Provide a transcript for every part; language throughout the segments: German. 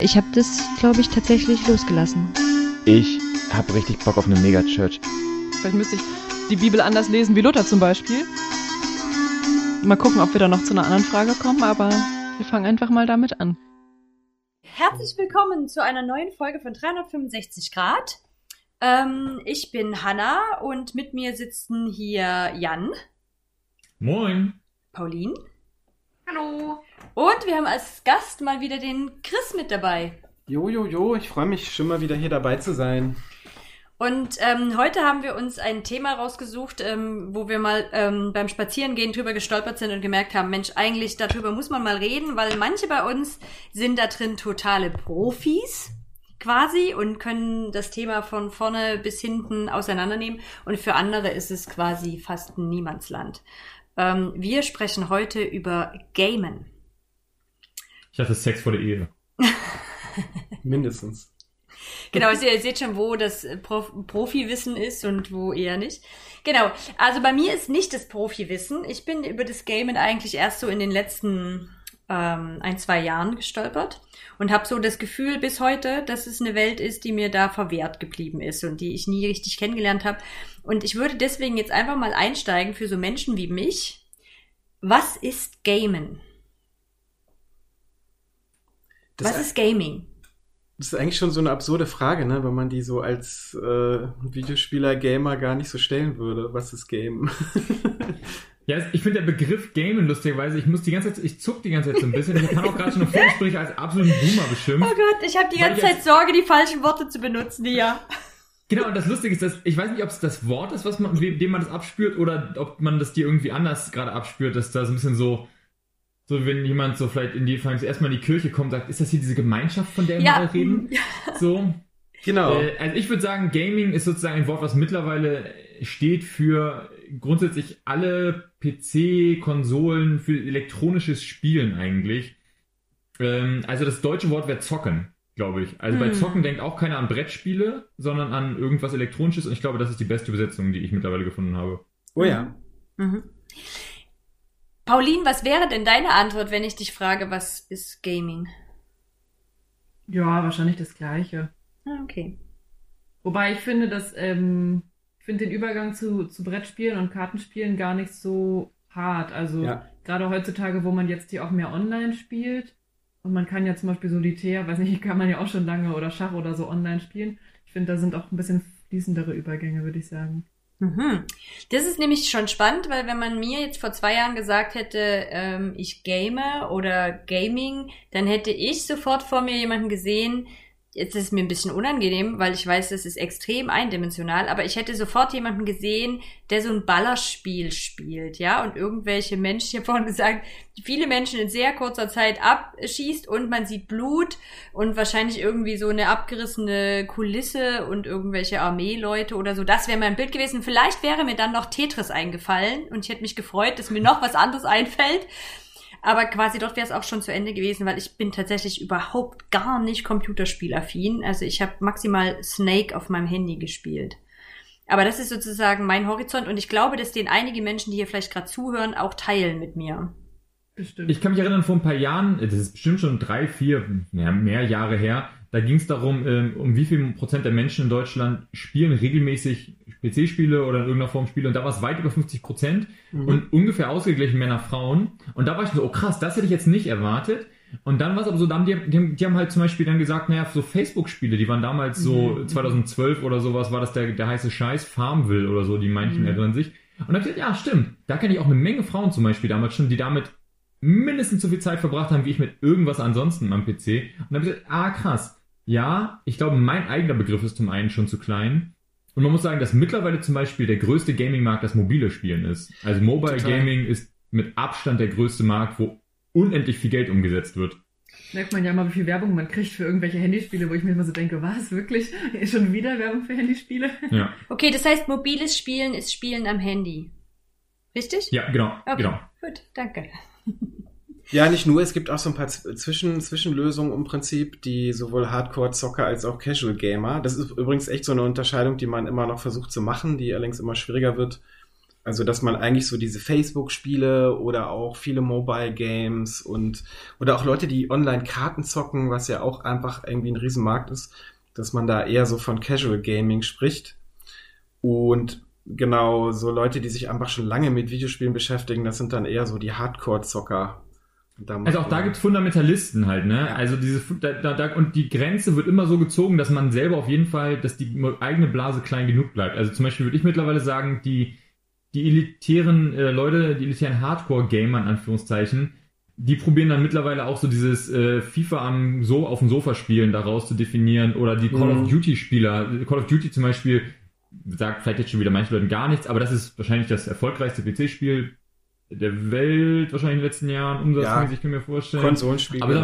Ich habe das, glaube ich, tatsächlich losgelassen. Ich habe richtig Bock auf eine Megachurch. Vielleicht müsste ich die Bibel anders lesen wie Luther zum Beispiel. Mal gucken, ob wir da noch zu einer anderen Frage kommen, aber wir fangen einfach mal damit an. Herzlich willkommen zu einer neuen Folge von 365 Grad. Ich bin Hanna und mit mir sitzen hier Jan. Moin. Pauline. Hallo. Und wir haben als Gast mal wieder den Chris mit dabei. Jo, ich freue mich schon mal wieder hier dabei zu sein. Und heute haben wir uns ein Thema rausgesucht, wo wir mal beim Spazierengehen drüber gestolpert sind und gemerkt haben, Mensch, eigentlich darüber muss man mal reden, weil manche bei uns sind da drin totale Profis quasi und können das Thema von vorne bis hinten auseinandernehmen und für andere ist es quasi fast ein Niemandsland. Wir sprechen heute über Gamen. Ich hatte Sex vor der Ehe. Mindestens. Genau, also ihr seht schon, wo das Profiwissen ist und wo eher nicht. Genau, also bei mir ist nicht das Profiwissen. Ich bin über das Gamen eigentlich erst so in den letzten 1-2 Jahren gestolpert und habe so das Gefühl bis heute, dass es eine Welt ist, die mir da verwehrt geblieben ist und die ich nie richtig kennengelernt habe. Und ich würde deswegen jetzt einfach mal einsteigen für so Menschen wie mich. Was ist Gamen? Was ist Gaming? Das ist eigentlich schon so eine absurde Frage, ne, wenn man die so als Videospieler-Gamer gar nicht so stellen würde. Was ist Game? Ja, ich finde der Begriff Gamen lustigerweise, ich zuck die ganze Zeit so ein bisschen. Ich kann auch gerade schon eine Vorsprecher als absoluten Boomer beschimpft. Oh Gott, ich habe die ganze Zeit Sorge, die falschen Worte zu benutzen, ja. Genau, und das Lustige ist, dass ich weiß nicht, ob es das Wort ist, dem man das abspürt, oder ob man das dir irgendwie anders gerade abspürt, dass da so ein bisschen so wenn jemand so vielleicht erstmal in die Kirche kommt und sagt, ist das hier diese Gemeinschaft, von der wir mal reden? So. Genau. Also ich würde sagen, Gaming ist sozusagen ein Wort, was mittlerweile steht für grundsätzlich alle PC, Konsolen, für elektronisches Spielen eigentlich. Also das deutsche Wort wäre Zocken, glaube ich. Also bei Zocken denkt auch keiner an Brettspiele, sondern an irgendwas Elektronisches, und ich glaube, das ist die beste Übersetzung, die ich mittlerweile gefunden habe. Oh ja. Mhm. Pauline, was wäre denn deine Antwort, wenn ich dich frage, was ist Gaming? Ja, wahrscheinlich das Gleiche. Okay. Wobei ich finde, den Übergang zu Brettspielen und Kartenspielen gar nicht so hart. Also gerade heutzutage, wo man jetzt hier auch mehr online spielt und man kann ja zum Beispiel Solitär, weiß nicht, kann man ja auch schon lange, oder Schach oder so online spielen. Ich finde, da sind auch ein bisschen fließendere Übergänge, würde ich sagen. Mhm. Das ist nämlich schon spannend, weil wenn man mir jetzt vor 2 Jahren gesagt hätte, ich game oder Gaming, dann hätte ich sofort vor mir jemanden gesehen. Jetzt ist es mir ein bisschen unangenehm, weil ich weiß, das ist extrem eindimensional, aber ich hätte sofort jemanden gesehen, der so ein Ballerspiel spielt, ja, und irgendwelche Menschen, ich habe vorhin gesagt, viele Menschen in sehr kurzer Zeit abschießt und man sieht Blut und wahrscheinlich irgendwie so eine abgerissene Kulisse und irgendwelche Armeeleute oder so. Das wäre mein Bild gewesen. Vielleicht wäre mir dann noch Tetris eingefallen und ich hätte mich gefreut, dass mir noch was anderes einfällt. Aber quasi dort wäre es auch schon zu Ende gewesen, weil ich bin tatsächlich überhaupt gar nicht computerspielaffin. Also ich habe maximal Snake auf meinem Handy gespielt. Aber das ist sozusagen mein Horizont und ich glaube, dass den einige Menschen, die hier vielleicht gerade zuhören, auch teilen mit mir. Bestimmt. Ich kann mich erinnern, vor ein paar Jahren, das ist bestimmt schon 3, 4, mehr Jahre her, da ging es darum, um wie viel Prozent der Menschen in Deutschland spielen regelmäßig PC-Spiele oder in irgendeiner Form Spiele, und da war es weit über 50% und ungefähr ausgeglichen Männer, Frauen, und da war ich so, oh krass, das hätte ich jetzt nicht erwartet. Und dann war es aber so, die haben halt zum Beispiel dann gesagt, naja, so Facebook-Spiele, die waren damals so 2012 oder sowas, war das der heiße Scheiß, Farmville oder so, die manchen erinnern sich. Und dann hab ich gesagt, ja, stimmt, da kenne ich auch eine Menge Frauen zum Beispiel damals schon, die damit mindestens so viel Zeit verbracht haben, wie ich mit irgendwas ansonsten am PC. Und dann habe ich gesagt, krass. Ja, ich glaube, mein eigener Begriff ist zum einen schon zu klein. Und man muss sagen, dass mittlerweile zum Beispiel der größte Gaming-Markt das mobile Spielen ist. Also Mobile Gaming ist mit Abstand der größte Markt, wo unendlich viel Geld umgesetzt wird. Merkt man ja immer, wie viel Werbung man kriegt für irgendwelche Handyspiele, wo ich mir immer so denke, was, wirklich? Schon wieder Werbung für Handyspiele? Ja. Okay, das heißt, mobiles Spielen ist Spielen am Handy. Richtig? Ja, genau. Okay, genau. Gut, danke. Ja, nicht nur, es gibt auch so ein paar Zwischenlösungen im Prinzip, die sowohl Hardcore-Zocker als auch Casual-Gamer. Das ist übrigens echt so eine Unterscheidung, die man immer noch versucht zu machen, die allerdings immer schwieriger wird, Also, dass man eigentlich so diese Facebook-Spiele oder auch viele Mobile-Games oder auch Leute, die online Karten zocken, was ja auch einfach irgendwie ein Riesenmarkt ist, dass man da eher so von Casual Gaming spricht. Und genau, so Leute, die sich einfach schon lange mit Videospielen beschäftigen, das sind dann eher so die Hardcore-Zocker. Also auch da gibt's Fundamentalisten halt, ne? Ja. Also und die Grenze wird immer so gezogen, dass man selber auf jeden Fall, dass die eigene Blase klein genug bleibt. Also zum Beispiel würde ich mittlerweile sagen, die elitären Leute, die elitären Hardcore-Gamer in Anführungszeichen, die probieren dann mittlerweile auch so dieses FIFA auf dem Sofa spielen daraus zu definieren oder die Call of Duty-Spieler. Call of Duty zum Beispiel sagt vielleicht jetzt schon wieder manchen Leuten gar nichts, aber das ist wahrscheinlich das erfolgreichste PC-Spiel der Welt, wahrscheinlich in den letzten Jahren, umsatzmäßig, kann ich mir vorstellen. Konsolenspiel. Aber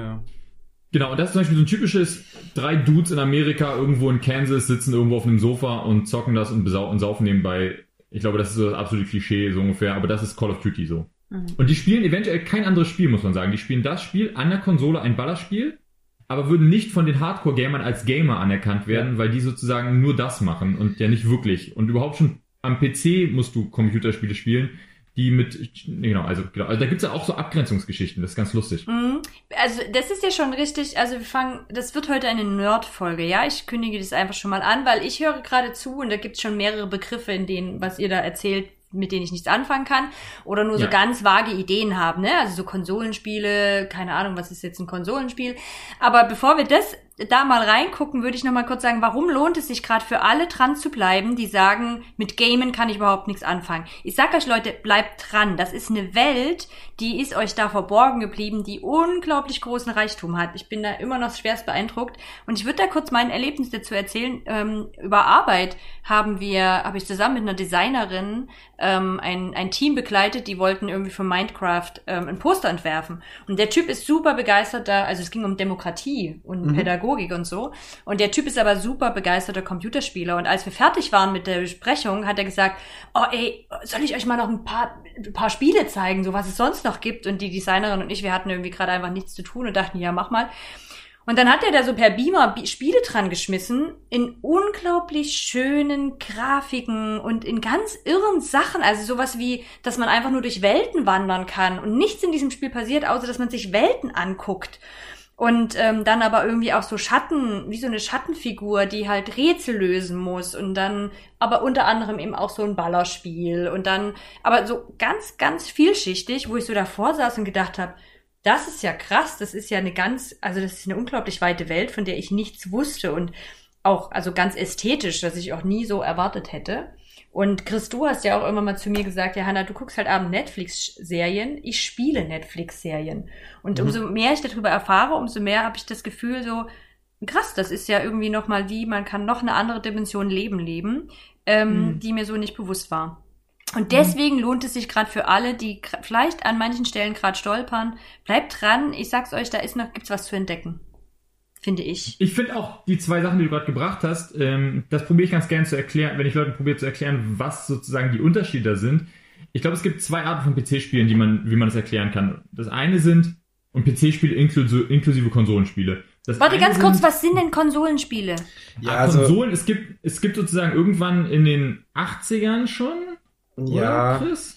genau, und das ist zum Beispiel so ein typisches 3 Dudes in Amerika irgendwo in Kansas sitzen irgendwo auf einem Sofa und zocken das und saufen nebenbei. Ich glaube, das ist so das absolute Klischee, so ungefähr, aber das ist Call of Duty so. Mhm. Und die spielen eventuell kein anderes Spiel, muss man sagen. Die spielen das Spiel an der Konsole, ein Ballerspiel, aber würden nicht von den Hardcore-Gamern als Gamer anerkannt werden, weil die sozusagen nur das machen und ja nicht wirklich. Und überhaupt schon am PC musst du Computerspiele spielen, die also da gibt's ja auch so Abgrenzungsgeschichten, das ist ganz lustig. Also das ist ja schon richtig, also das wird heute eine Nerd-Folge, ja, ich kündige das einfach schon mal an, weil ich höre gerade zu und da gibt's schon mehrere Begriffe in denen, was ihr da erzählt, mit denen ich nichts anfangen kann oder nur so ganz vage Ideen haben, ne, also so Konsolenspiele, keine Ahnung, was ist jetzt ein Konsolenspiel, aber bevor wir das da mal reingucken, würde ich noch mal kurz sagen, warum lohnt es sich gerade für alle dran zu bleiben, die sagen, mit Gamen kann ich überhaupt nichts anfangen. Ich sag euch, Leute, bleibt dran. Das ist eine Welt, die ist euch da verborgen geblieben, die unglaublich großen Reichtum hat. Ich bin da immer noch schwerst beeindruckt. Und ich würde da kurz mein Erlebnis dazu erzählen. Über Arbeit habe ich zusammen mit einer Designerin ein Team begleitet, die wollten irgendwie für Minecraft ein Poster entwerfen. Und der Typ ist super begeistert da, also es ging um Demokratie und Pädagogik und so. Und der Typ ist aber super begeisterter Computerspieler. Und als wir fertig waren mit der Besprechung, hat er gesagt, oh ey, soll ich euch mal noch ein paar Spiele zeigen, so was es sonst noch gibt? Und die Designerin und ich, wir hatten irgendwie gerade einfach nichts zu tun und dachten, ja, mach mal. Und dann hat er da so per Beamer Spiele dran geschmissen, in unglaublich schönen Grafiken und in ganz irren Sachen. Also sowas wie, dass man einfach nur durch Welten wandern kann und nichts in diesem Spiel passiert, außer dass man sich Welten anguckt. Und dann aber irgendwie auch so Schatten, wie so eine Schattenfigur, die halt Rätsel lösen muss und dann aber unter anderem eben auch so ein Ballerspiel und dann aber so ganz, ganz vielschichtig, wo ich so davor saß und gedacht habe, das ist ja krass, das ist ja das ist eine unglaublich weite Welt, von der ich nichts wusste und auch, also ganz ästhetisch, dass ich auch nie so erwartet hätte. Und Chris, du hast ja auch immer mal zu mir gesagt, ja Hannah, du guckst halt abends Netflix-Serien, ich spiele Netflix-Serien. Und umso mehr ich darüber erfahre, umso mehr habe ich das Gefühl so, krass, das ist ja irgendwie nochmal man kann noch eine andere Dimension leben, die mir so nicht bewusst war. Und deswegen lohnt es sich gerade für alle, die vielleicht an manchen Stellen gerade stolpern, bleibt dran, ich sag's euch, gibt's was zu entdecken. Finde ich. Ich finde auch die 2 Sachen, die du gerade gebracht hast, das probiere ich ganz gerne zu erklären, wenn ich Leuten probiere zu erklären, was sozusagen die Unterschiede sind. Ich glaube, es gibt 2 Arten von PC-Spielen, wie man das erklären kann. Das eine sind PC-Spiele inklusive Konsolenspiele. Warte ganz kurz, was sind denn Konsolenspiele? Ja, Konsolen, es gibt sozusagen irgendwann in den 80ern schon, ja, oder, Chris?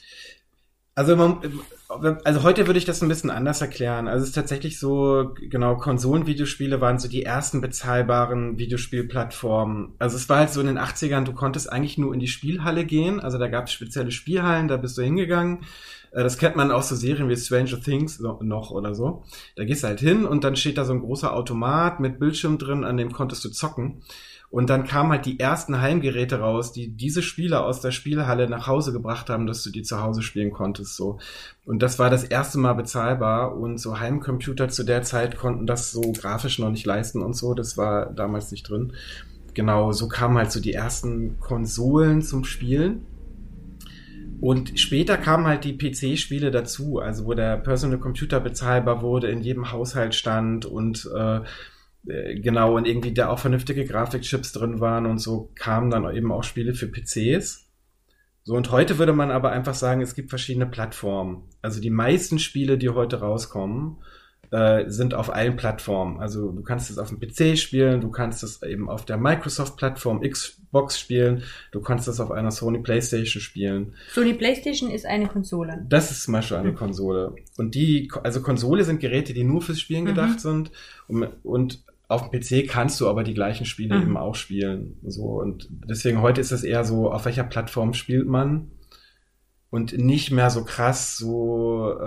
Also heute würde ich das ein bisschen anders erklären. Also es ist tatsächlich so, genau, Konsolenvideospiele waren so die ersten bezahlbaren Videospielplattformen. Also es war halt so in den 80ern, du konntest eigentlich nur in die Spielhalle gehen. Also da gab es spezielle Spielhallen, da bist du hingegangen. Das kennt man aus so Serien wie Stranger Things noch oder so. Da gehst du halt hin und dann steht da so ein großer Automat mit Bildschirm drin, an dem konntest du zocken. Und dann kamen halt die ersten Heimgeräte raus, die diese Spiele aus der Spielhalle nach Hause gebracht haben, dass du die zu Hause spielen konntest, so. Und das war das erste Mal bezahlbar und so Heimcomputer zu der Zeit konnten das so grafisch noch nicht leisten und so, das war damals nicht drin. Genau, so kamen halt so die ersten Konsolen zum Spielen. Und später kamen halt die PC-Spiele dazu, also wo der Personal Computer bezahlbar wurde, in jedem Haushalt stand und genau, und irgendwie da auch vernünftige Grafikchips drin waren und so kamen dann eben auch Spiele für PCs. So, und heute würde man aber einfach sagen, es gibt verschiedene Plattformen. Also die meisten Spiele, die heute rauskommen, sind auf allen Plattformen. Also du kannst es auf dem PC spielen, du kannst es eben auf der Microsoft-Plattform Xbox spielen, du kannst es auf einer Sony PlayStation spielen. Sony PlayStation ist eine Konsole. Das ist zum Beispiel eine Konsole. Und also Konsole sind Geräte, die nur fürs Spielen gedacht sind. Und auf dem PC kannst du aber die gleichen Spiele eben auch spielen. So, und deswegen heute ist es eher so, auf welcher Plattform spielt man? Und nicht mehr so krass so,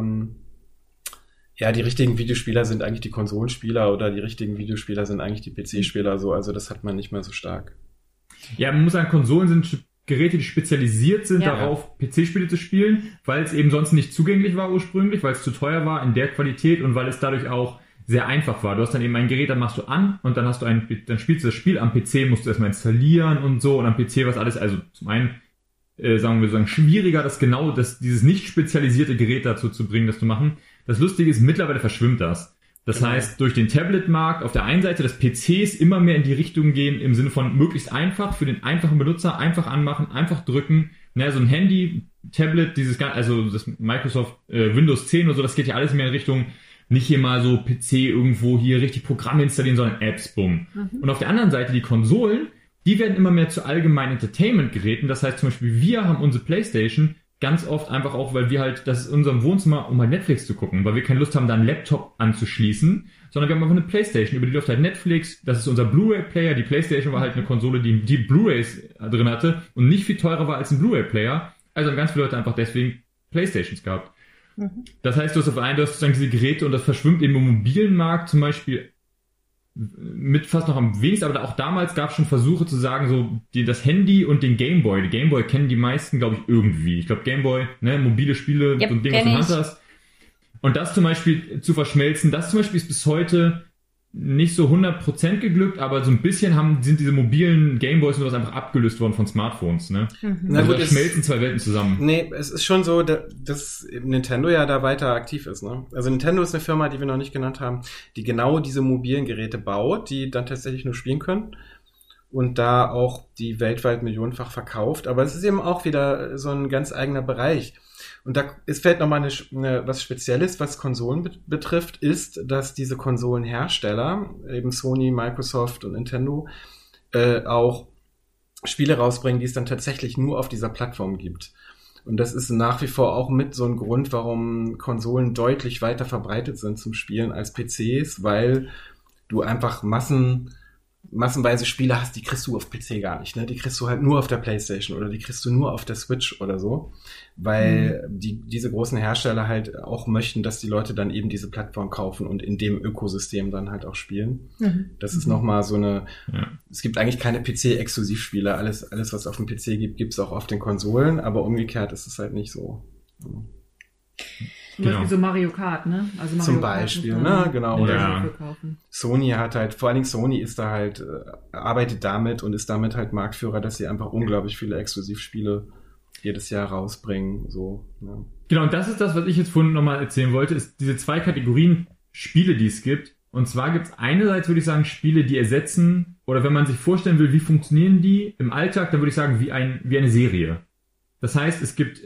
ja, die richtigen Videospieler sind eigentlich die Konsolenspieler oder die richtigen Videospieler sind eigentlich die PC-Spieler, so, also das hat man nicht mehr so stark. Ja, man muss sagen, Konsolen sind Geräte, die spezialisiert sind darauf, PC-Spiele zu spielen, weil es eben sonst nicht zugänglich war ursprünglich, weil es zu teuer war in der Qualität und weil es dadurch auch sehr einfach war. Du hast dann eben ein Gerät, dann machst du an und dann dann spielst du das Spiel am PC, musst du erstmal installieren und so und am PC was alles, also zum einen sagen wir so, schwieriger, dieses nicht spezialisierte Gerät dazu zu bringen, das zu machen. Das Lustige ist, mittlerweile verschwimmt das. Das heißt, durch den Tablet-Markt auf der einen Seite des PCs immer mehr in die Richtung gehen, im Sinne von möglichst einfach für den einfachen Benutzer, einfach anmachen, einfach drücken. Naja, so ein Handy, Tablet, also das Microsoft Windows 10 oder so, das geht ja alles mehr in Richtung, nicht hier mal so PC irgendwo hier richtig Programme installieren, sondern Apps, bumm. Und auf der anderen Seite die Konsolen, die werden immer mehr zu allgemeinen Entertainment-Geräten. Das heißt zum Beispiel, wir haben unsere PlayStation ganz oft einfach auch, weil wir halt, das ist in unserem Wohnzimmer, um halt Netflix zu gucken, weil wir keine Lust haben, da einen Laptop anzuschließen, sondern wir haben einfach eine PlayStation, über die läuft halt Netflix, das ist unser Blu-ray-Player, die PlayStation war halt eine Konsole, die Blu-rays drin hatte und nicht viel teurer war als ein Blu-ray-Player, also haben ganz viele Leute einfach deswegen PlayStations gehabt. Das heißt, du hast sozusagen diese Geräte und das verschwimmt eben im mobilen Markt zum Beispiel mit fast noch am wenigsten, aber auch damals gab es schon Versuche zu sagen, so das Handy und den Gameboy. Die Gameboy kennen die meisten, glaube ich, irgendwie. Ich glaube, Gameboy, ne, mobile Spiele, so ein Ding, was du in der Hand hast. Und das zum Beispiel zu verschmelzen, das zum Beispiel ist bis heute nicht so 100% geglückt, aber so ein bisschen sind diese mobilen Gameboys und sowas einfach abgelöst worden von Smartphones, ne? Also da schmelzen zwei Welten zusammen. Nee, es ist schon so, dass Nintendo ja da weiter aktiv ist, ne? Also Nintendo ist eine Firma, die wir noch nicht genannt haben, die genau diese mobilen Geräte baut, die dann tatsächlich nur spielen können und da auch die weltweit millionenfach verkauft, aber es ist eben auch wieder so ein ganz eigener Bereich. Und es fällt nochmal was Spezielles, was Konsolen betrifft, ist, dass diese Konsolenhersteller, eben Sony, Microsoft und Nintendo, auch Spiele rausbringen, die es dann tatsächlich nur auf dieser Plattform gibt. Und das ist nach wie vor auch mit so ein Grund, warum Konsolen deutlich weiter verbreitet sind zum Spielen als PCs, weil du einfach massenweise Spiele hast, die kriegst du auf PC gar nicht, ne? Die kriegst du halt nur auf der PlayStation oder die kriegst du nur auf der Switch oder so, weil diese großen Hersteller halt auch möchten, dass die Leute dann eben diese Plattform kaufen und in dem Ökosystem dann halt auch spielen. Das ist nochmal so es gibt eigentlich keine PC-Exklusivspiele, alles was auf dem PC gibt's auch auf den Konsolen, aber umgekehrt ist es halt nicht so. Zum Beispiel so Mario Kart, ne? Also Mario zum Beispiel, Kart, ne? Genau. Oder kaufen. Sony hat halt, vor allen Dingen Sony ist da halt, arbeitet damit und ist damit halt Marktführer, dass sie einfach unglaublich viele Exklusivspiele jedes Jahr rausbringen, so, ne? Genau, und das ist das, was ich jetzt vorhin nochmal erzählen wollte, ist diese zwei Kategorien Spiele, die es gibt. Und zwar gibt es einerseits, würde ich sagen, Spiele, die ersetzen, oder wenn man sich vorstellen will, wie funktionieren die im Alltag, dann würde ich sagen, wie eine Serie. Das heißt,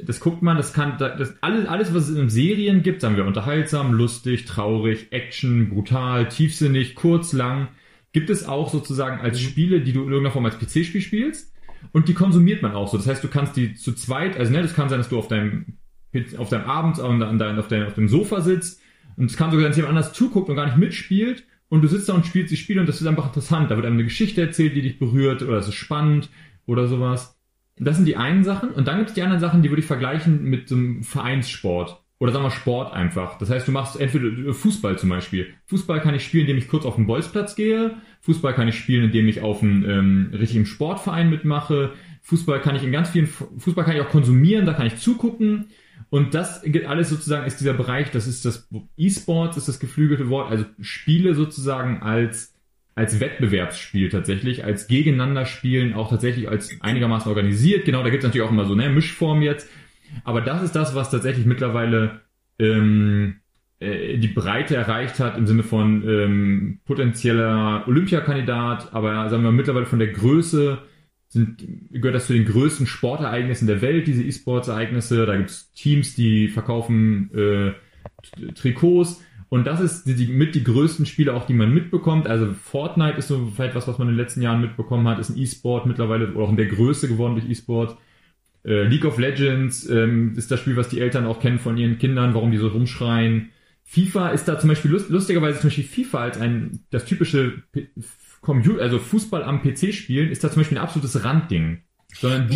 alles, was es in Serien gibt, sagen wir unterhaltsam, lustig, traurig, Action, brutal, tiefsinnig, kurz, lang, gibt es auch sozusagen als Spiele, die du in irgendeiner Form als PC-Spiel spielst und die konsumiert man auch so. Das heißt, du kannst die zu zweit, also ne, das kann sein, dass du auf deinem Abend auf dem Sofa sitzt und es kann sogar sein, dass jemand anders zuguckt und gar nicht mitspielt und du sitzt da und spielst die Spiele und das ist einfach interessant. Da wird einem eine Geschichte erzählt, die dich berührt oder es ist spannend oder sowas. Das sind die einen Sachen. Und dann gibt es die anderen Sachen, die würde ich vergleichen mit so einem Vereinssport. Oder sagen wir Sport einfach. Das heißt, du machst entweder Fußball zum Beispiel. Fußball kann ich spielen, indem ich kurz auf den Bolzplatz gehe. Fußball kann ich spielen, indem ich auf einen richtigen Sportverein mitmache. Fußball kann ich auch konsumieren, da kann ich zugucken. Und das alles sozusagen ist dieser Bereich, das ist das E-Sports, ist das geflügelte Wort. Also Spiele sozusagen als Wettbewerbsspiel tatsächlich, als Gegeneinander spielen, auch tatsächlich als einigermaßen organisiert. Genau, da gibt es natürlich auch immer so eine Mischform jetzt. Aber das ist das, was tatsächlich mittlerweile die Breite erreicht hat im Sinne von potenzieller Olympiakandidat, aber sagen wir mittlerweile von der Größe gehört das zu den größten Sportereignissen der Welt, diese E-Sports-Ereignisse. Da gibt es Teams, die verkaufen Trikots. Und das ist mit die größten Spiele auch, die man mitbekommt. Also Fortnite ist so vielleicht was man in den letzten Jahren mitbekommen hat, ist ein E-Sport mittlerweile auch in der Größe geworden durch E-Sport. League of Legends ist das Spiel, was die Eltern auch kennen von ihren Kindern, warum die so rumschreien. FIFA ist da zum Beispiel lustigerweise FIFA als das typische Fußball am PC spielen, ist da zum Beispiel ein absolutes Randding. Sondern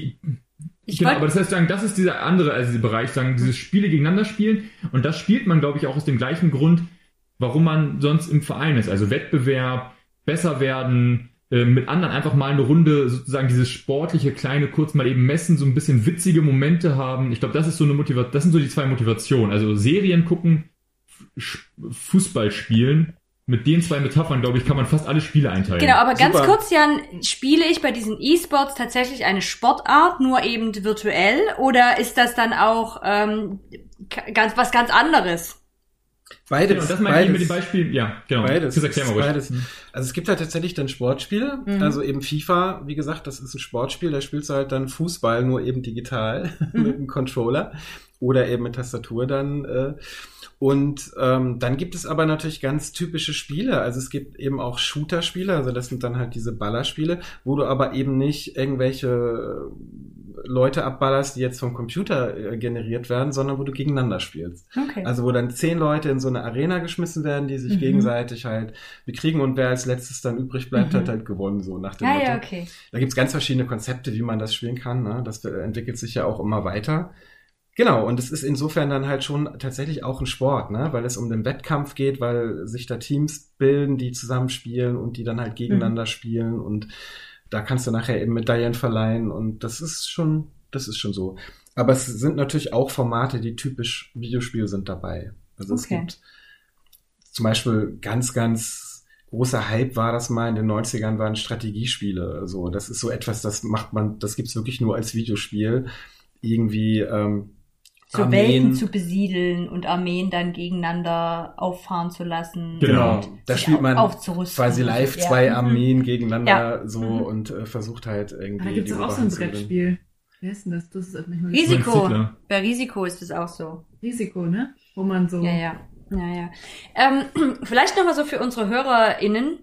aber das heißt, das ist dieser andere, also dieser Bereich, diese Spiele gegeneinander spielen. Und das spielt man, glaube ich, auch aus dem gleichen Grund, warum man sonst im Verein ist. Also Wettbewerb, besser werden, mit anderen einfach mal eine Runde, sozusagen dieses sportliche, kleine, kurz mal eben messen, so ein bisschen witzige Momente haben. Ich glaube, das ist so eine Motivation, das sind so die zwei Motivationen. Also Serien gucken, Fußball spielen. Mit den zwei Metaphern, glaube ich, kann man fast alle Spiele einteilen. Genau, aber ganz kurz, Jan, spiele ich bei diesen E-Sports tatsächlich eine Sportart, nur eben virtuell, oder ist das dann auch was ganz anderes? Beides. Genau, das meine ich mit dem Beispiel, ja, genau. Beides. Das erklär mal ruhig. Beides. Also es gibt halt tatsächlich dann Sportspiele, also eben FIFA, wie gesagt, das ist ein Sportspiel, da spielst du halt dann Fußball, nur eben digital, mit einem Controller oder eben mit Tastatur dann. Und dann gibt es aber natürlich ganz typische Spiele. Also es gibt eben auch Shooter-Spiele, also das sind dann halt diese Ballerspiele, wo du aber eben nicht irgendwelche Leute abballerst, die jetzt vom Computer generiert werden, sondern wo du gegeneinander spielst. Okay. Also wo dann 10 Leute in so eine Arena geschmissen werden, die sich gegenseitig halt bekriegen und wer als letztes dann übrig bleibt, hat halt gewonnen, so nach dem Motto. Ja, okay. Da gibt's ganz verschiedene Konzepte, wie man das spielen kann. Ne? Das entwickelt sich ja auch immer weiter. Genau, und es ist insofern dann halt schon tatsächlich auch ein Sport, ne? Weil es um den Wettkampf geht, weil sich da Teams bilden, die zusammenspielen und die dann halt gegeneinander spielen und da kannst du nachher eben Medaillen verleihen und das ist schon so. Aber es sind natürlich auch Formate, die typisch Videospiel sind dabei. Also es gibt zum Beispiel ganz, ganz großer Hype war das mal in den 90ern, waren Strategiespiele. So, das ist so etwas, das gibt's wirklich nur als Videospiel. Irgendwie so Welten zu besiedeln und Armeen dann gegeneinander auffahren zu lassen. Genau, da spielt man quasi live 2 Armeen gegeneinander und versucht halt irgendwie. Da gibt's auch so ein Brettspiel. Wer ist denn das? Das ist nicht mal Risiko. Bei Risiko ist es auch so. Risiko, ne? Wo man so. Ja. Vielleicht nochmal so für unsere HörerInnen.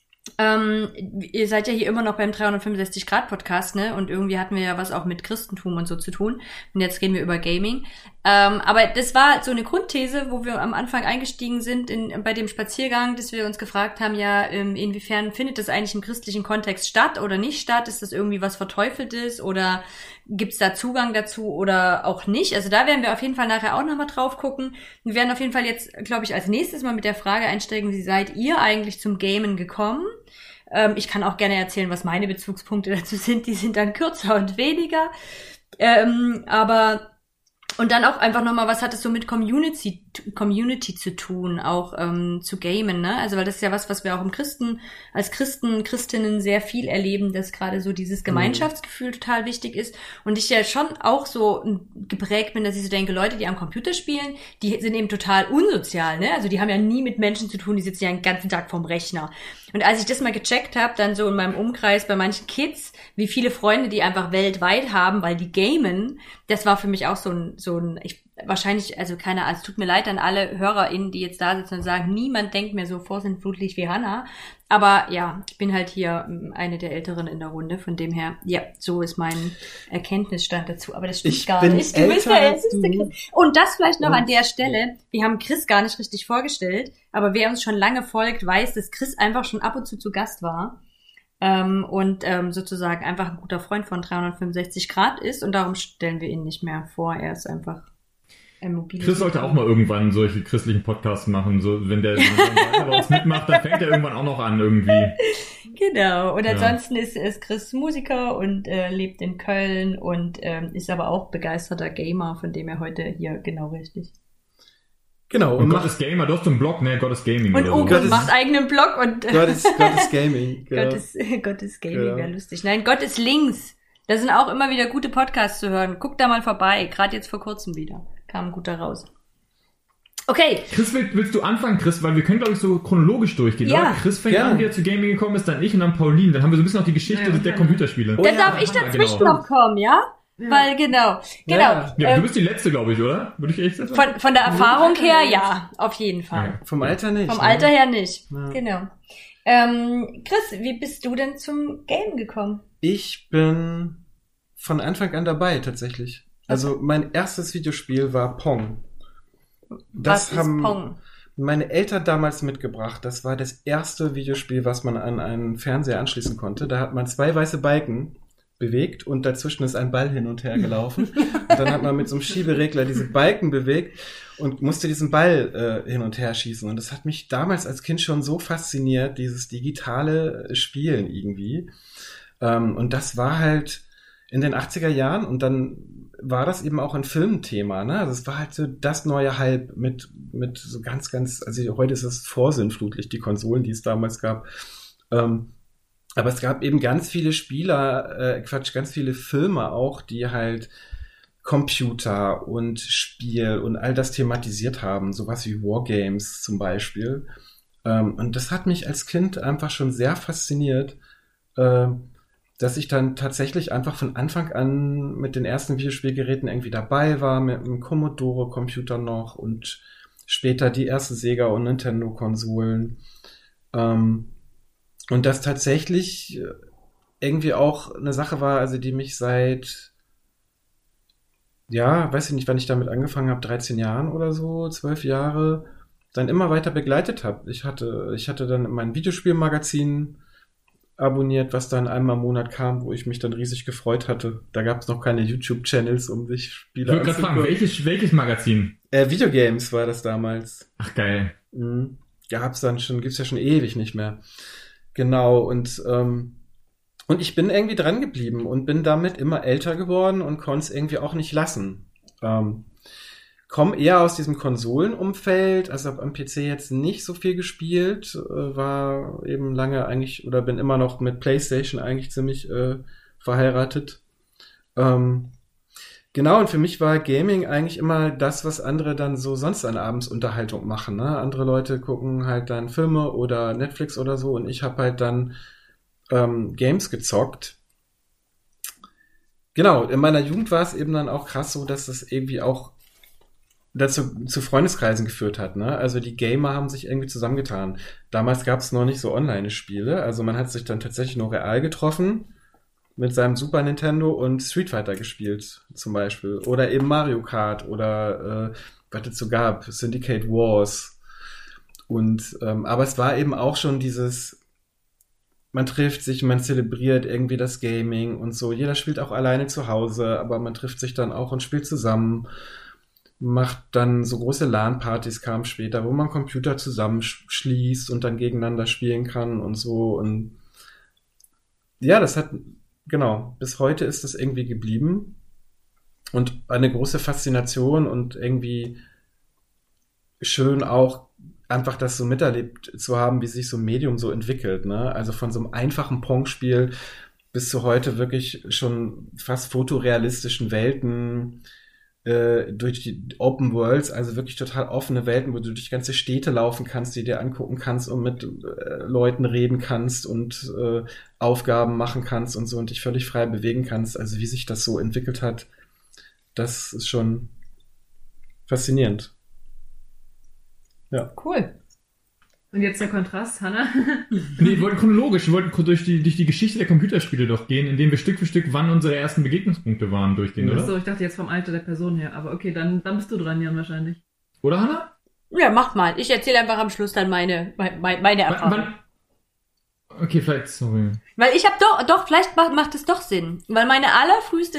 Ihr seid ja hier immer noch beim 365-Grad-Podcast, ne? Und irgendwie hatten wir ja was auch mit Christentum und so zu tun. Und jetzt reden wir über Gaming. Aber das war so eine Grundthese, wo wir am Anfang eingestiegen sind bei dem Spaziergang, dass wir uns gefragt haben, ja, inwiefern findet das eigentlich im christlichen Kontext statt oder nicht statt? Ist das irgendwie was Verteufeltes oder gibt's da Zugang dazu oder auch nicht? Also da werden wir auf jeden Fall nachher auch nochmal drauf gucken. Wir werden auf jeden Fall jetzt, glaube ich, als nächstes mal mit der Frage einsteigen, wie seid ihr eigentlich zum Gamen gekommen? Ich kann auch gerne erzählen, was meine Bezugspunkte dazu sind. Die sind dann kürzer und weniger. Und dann auch einfach nochmal, was hat es so mit Community zu tun, auch zu gamen, ne? Also weil das ist ja was wir auch als Christinnen sehr viel erleben, dass gerade so dieses Gemeinschaftsgefühl total wichtig ist. Und ich ja schon auch so geprägt bin, dass ich so denke, Leute, die am Computer spielen, die sind eben total unsozial, ne? Also die haben ja nie mit Menschen zu tun, die sitzen ja den ganzen Tag vorm Rechner. Und als ich das mal gecheckt habe, dann so in meinem Umkreis bei manchen Kids, wie viele Freunde die einfach weltweit haben, weil die gamen, das war für mich auch wahrscheinlich, also keiner, es tut mir leid an alle HörerInnen, die jetzt da sitzen und sagen, niemand denkt mir so vorsintflutlich wie Hannah. Aber ja, ich bin halt hier eine der Älteren in der Runde, von dem her, ja, so ist mein Erkenntnisstand dazu. Aber das stimmt gar nicht. Du bist der Älteste, Chris. Und das vielleicht noch an der Stelle, wir haben Chris gar nicht richtig vorgestellt, aber wer uns schon lange folgt, weiß, dass Chris einfach schon ab und zu Gast war. Und sozusagen einfach ein guter Freund von 365 Grad ist und darum stellen wir ihn nicht mehr vor. Er ist einfach ein mobiles. Chris sollte auch mal irgendwann solche christlichen Podcasts machen. So, wenn der weiter bei uns mitmacht, dann fängt er irgendwann auch noch an irgendwie. Genau. Und ansonsten ist Chris Musiker und lebt in Köln und ist aber auch begeisterter Gamer, von dem er heute hier genau richtig. Genau. Und Gott ist Gamer, du hast so einen Blog, ne? Gott ist Gaming. Und Uwe macht eigenen Blog und Gott ist Gaming. Genau. Gott ist Gaming, wäre lustig. Nein, Gott ist links. Da sind auch immer wieder gute Podcasts zu hören. Guckt da mal vorbei. Gerade jetzt vor kurzem wieder. Kam ein guter raus. Okay. Chris, willst du anfangen, Chris? Weil wir können, glaube ich, so chronologisch durchgehen. Ja. Oder? Chris fängt an, wie er zu Gaming gekommen ist, dann ich und dann Pauline. Dann haben wir so ein bisschen auch die Geschichte der Computerspiele. Dann darf ich dazwischen noch kommen, ja? Weil, genau. Ja. Ja, du bist die Letzte, glaube ich, oder? Würde ich echt sagen? Von der Erfahrung her, ja, auf jeden Fall. Ja. Vom Alter nicht. Vom Alter her nicht. Ja. Genau. Chris, wie bist du denn zum Game gekommen? Ich bin von Anfang an dabei, tatsächlich. Also mein erstes Videospiel war Pong. Was ist Pong? Meine Eltern damals mitgebracht. Das war das erste Videospiel, was man an einen Fernseher anschließen konnte. Da hat man 2 weiße Balken bewegt und dazwischen ist ein Ball hin und her gelaufen. Und dann hat man mit so einem Schieberegler diese Balken bewegt und musste diesen Ball hin und her schießen. Und das hat mich damals als Kind schon so fasziniert, dieses digitale Spielen irgendwie. Und das war halt in den 80er Jahren und dann war das eben auch ein Filmthema, ne? Also es war halt so das neue Hype mit so ganz, also heute ist es vorsinnflutlich, die Konsolen, die es damals gab. Aber es gab eben ganz viele ganz viele Filme auch, die halt Computer und Spiel und all das thematisiert haben, sowas wie Wargames zum Beispiel. Und das hat mich als Kind einfach schon sehr fasziniert, dass ich dann tatsächlich einfach von Anfang an mit den ersten Videospielgeräten irgendwie dabei war, mit einem Commodore-Computer noch und später die ersten Sega- und Nintendo-Konsolen. Und das tatsächlich irgendwie auch eine Sache war, also die mich seit, ja, weiß ich nicht, wann ich damit angefangen habe, 13 Jahren oder so, 12 Jahre, dann immer weiter begleitet habe. Ich hatte dann mein Videospielmagazin abonniert, was dann einmal im Monat kam, wo ich mich dann riesig gefreut hatte. Da gab es noch keine YouTube-Channels, um sich Spiele Ich wollte gerade fragen, welches Magazin? Videogames war das damals. Ach, geil. Gibt's ja schon ewig nicht mehr. Genau, und ich bin irgendwie dran geblieben und bin damit immer älter geworden und konnte es irgendwie auch nicht lassen. Komme eher aus diesem Konsolenumfeld, also habe am PC jetzt nicht so viel gespielt, war eben lange eigentlich oder bin immer noch mit PlayStation eigentlich ziemlich verheiratet. Genau, und für mich war Gaming eigentlich immer das, was andere dann so sonst an Abendsunterhaltung machen. Ne? Andere Leute gucken halt dann Filme oder Netflix oder so und ich habe halt dann Games gezockt. Genau, in meiner Jugend war es eben dann auch krass so, dass das irgendwie auch dazu zu Freundeskreisen geführt hat, ne? Also die Gamer haben sich irgendwie zusammengetan. Damals gab es noch nicht so Online-Spiele, also man hat sich dann tatsächlich nur real getroffen mit seinem Super Nintendo und Street Fighter gespielt zum Beispiel. Oder eben Mario Kart oder was es so gab, Syndicate Wars. Und aber es war eben auch schon dieses, man trifft sich, man zelebriert irgendwie das Gaming und so. Jeder spielt auch alleine zu Hause, aber man trifft sich dann auch und spielt zusammen. Macht dann so große LAN-Partys, kamen später, wo man Computer zusammenschließt und dann gegeneinander spielen kann und so. Und ja, das hat, genau, bis heute ist das irgendwie geblieben. Und eine große Faszination und irgendwie schön auch einfach das so miterlebt zu haben, wie sich so ein Medium so entwickelt, ne? Also von so einem einfachen Pong-Spiel bis zu heute wirklich schon fast fotorealistischen Welten, durch die Open Worlds, also wirklich total offene Welten, wo du durch ganze Städte laufen kannst, die dir angucken kannst und mit Leuten reden kannst und Aufgaben machen kannst und so und dich völlig frei bewegen kannst. Also wie sich das so entwickelt hat, das ist schon faszinierend. Ja. Cool. Und jetzt der Kontrast, Hanna? Nee, wir wollten chronologisch, wir wollten durch die Geschichte der Computerspiele doch gehen, indem wir Stück für Stück, wann unsere ersten Begegnungspunkte waren, durchgehen, oder? Achso, ich dachte jetzt vom Alter der Person her. Aber okay, dann bist du dran, Jan, wahrscheinlich. Oder, Hanna? Ja, mach mal. Ich erzähle einfach am Schluss dann meine Erfahrung. Okay, vielleicht, sorry. Weil ich habe doch, vielleicht macht es doch Sinn. Weil meine allerfrühste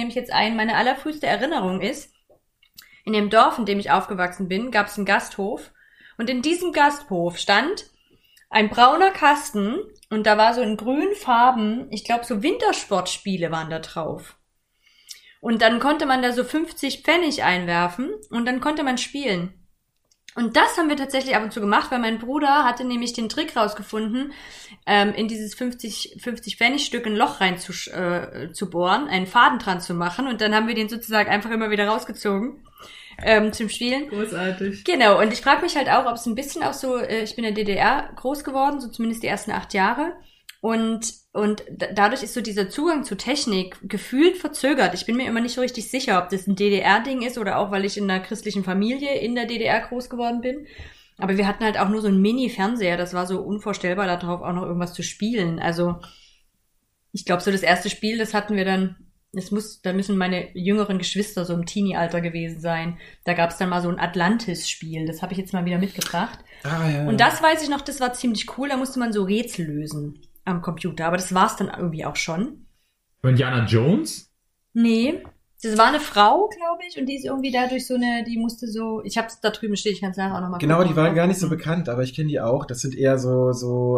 Erinnerung ist, in dem Dorf, in dem ich aufgewachsen bin, gab es einen Gasthof. Und in diesem Gasthof stand ein brauner Kasten und da war so in grünen Farben, ich glaube so Wintersportspiele waren da drauf. Und dann konnte man da so 50 Pfennig einwerfen und dann konnte man spielen. Und das haben wir tatsächlich ab und zu gemacht, weil mein Bruder hatte nämlich den Trick rausgefunden, in dieses 50 Pfennig Stück ein Loch rein zu bohren, einen Faden dran zu machen und dann haben wir den sozusagen einfach immer wieder rausgezogen. Zum Spielen. Großartig. Genau, und ich frage mich halt auch, ob es ein bisschen auch so, ich bin in der DDR groß geworden, so zumindest die ersten 8 Jahre. Und dadurch ist so dieser Zugang zu Technik gefühlt verzögert. Ich bin mir immer nicht so richtig sicher, ob das ein DDR-Ding ist oder auch, weil ich in einer christlichen Familie in der DDR groß geworden bin. Aber wir hatten halt auch nur so einen Mini-Fernseher. Das war so unvorstellbar, darauf auch noch irgendwas zu spielen. Also ich glaube, so das erste Spiel, das hatten wir dann, da müssen meine jüngeren Geschwister so im Teenie-Alter gewesen sein. Da gab es dann mal so ein Atlantis-Spiel. Das habe ich jetzt mal wieder mitgebracht. Ja. Und das weiß ich noch, das war ziemlich cool. Da musste man so Rätsel lösen am Computer. Aber das war's dann irgendwie auch schon. Indiana Jones? Nee. Das war eine Frau, glaube ich, und die ist irgendwie dadurch die musste so, ich hab's da drüben stehen, ich kann es nachher auch nochmal Genau, die waren gar nicht so bekannt, aber ich kenne die auch. Das sind eher so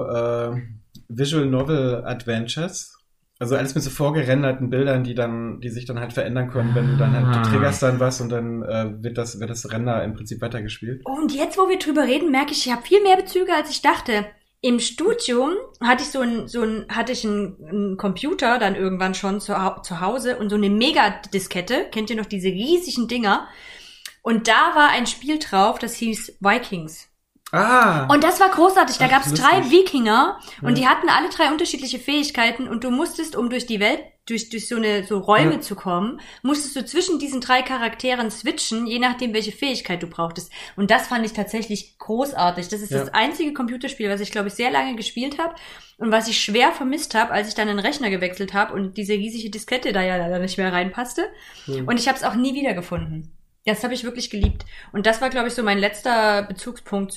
Visual Novel Adventures. Also alles mit so vorgerenderten Bildern, die sich dann halt verändern können, wenn du dann halt, du triggerst dann was und dann wird das Render im Prinzip weitergespielt. Oh, und jetzt, wo wir drüber reden, merke ich habe viel mehr Bezüge, als ich dachte. Im Studium hatte ich einen Computer dann irgendwann schon zu Hause und so eine Megadiskette. Kennt ihr noch diese riesigen Dinger? Und da war ein Spiel drauf, das hieß Vikings. Und das war großartig. Da gab's 3 Wikinger und die hatten alle 3 unterschiedliche Fähigkeiten und du musstest, um durch die Welt, durch so Räume zu kommen, musstest du zwischen diesen 3 Charakteren switchen, je nachdem, welche Fähigkeit du brauchtest. Und das fand ich tatsächlich großartig. Das ist das einzige Computerspiel, was ich, glaube ich, sehr lange gespielt habe und was ich schwer vermisst habe, als ich dann den Rechner gewechselt habe und diese riesige Diskette da ja leider nicht mehr reinpasste. Und ich habe es auch nie wiedergefunden. Das habe ich wirklich geliebt. Und das war, glaube ich, so mein letzter Bezugspunkt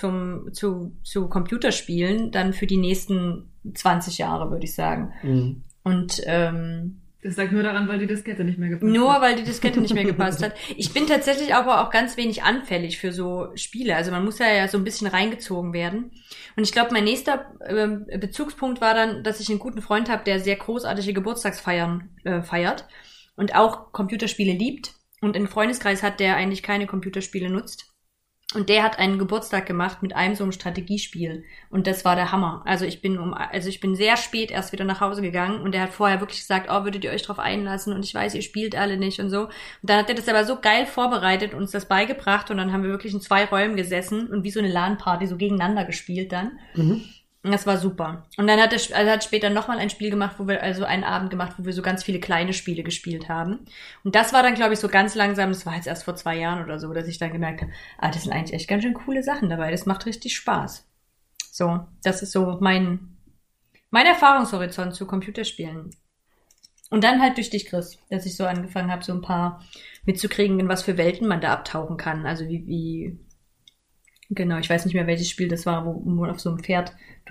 zu Computerspielen, dann für die nächsten 20 Jahre, würde ich sagen. Mhm. Und das lag nur daran, weil die Diskette nicht mehr gepasst hat. Nur weil die Diskette nicht mehr gepasst hat. Ich bin tatsächlich aber auch ganz wenig anfällig für so Spiele. Also man muss ja so ein bisschen reingezogen werden. Und ich glaube, mein nächster Bezugspunkt war dann, dass ich einen guten Freund habe, der sehr großartige Geburtstagsfeiern feiert und auch Computerspiele liebt. Und einen Freundeskreis hat, der eigentlich keine Computerspiele nutzt. Und der hat einen Geburtstag gemacht mit einem so einem Strategiespiel. Und das war der Hammer. Also ich bin sehr spät erst wieder nach Hause gegangen und der hat vorher wirklich gesagt, oh, würdet ihr euch drauf einlassen? Und ich weiß, ihr spielt alle nicht und so. Und dann hat er das aber so geil vorbereitet und uns das beigebracht und dann haben wir wirklich in 2 Räumen gesessen und wie so eine LAN-Party so gegeneinander gespielt dann. Mhm. Das war super. Und dann hat er später nochmal ein Spiel gemacht, einen Abend gemacht, wo wir so ganz viele kleine Spiele gespielt haben. Und das war dann, glaube ich, so ganz langsam, das war jetzt erst vor 2 Jahren oder so, dass ich dann gemerkt habe, das sind eigentlich echt ganz schön coole Sachen dabei. Das macht richtig Spaß. So, das ist so mein Erfahrungshorizont zu Computerspielen. Und dann halt durch dich, Chris, dass ich so angefangen habe, so ein paar mitzukriegen, in was für Welten man da abtauchen kann. Also wie genau, ich weiß nicht mehr, welches Spiel das war, wo man auf so einem Pferd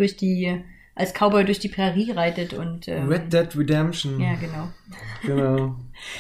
als Cowboy durch die Prärie reitet und Red Dead Redemption. Ja, genau. Genau.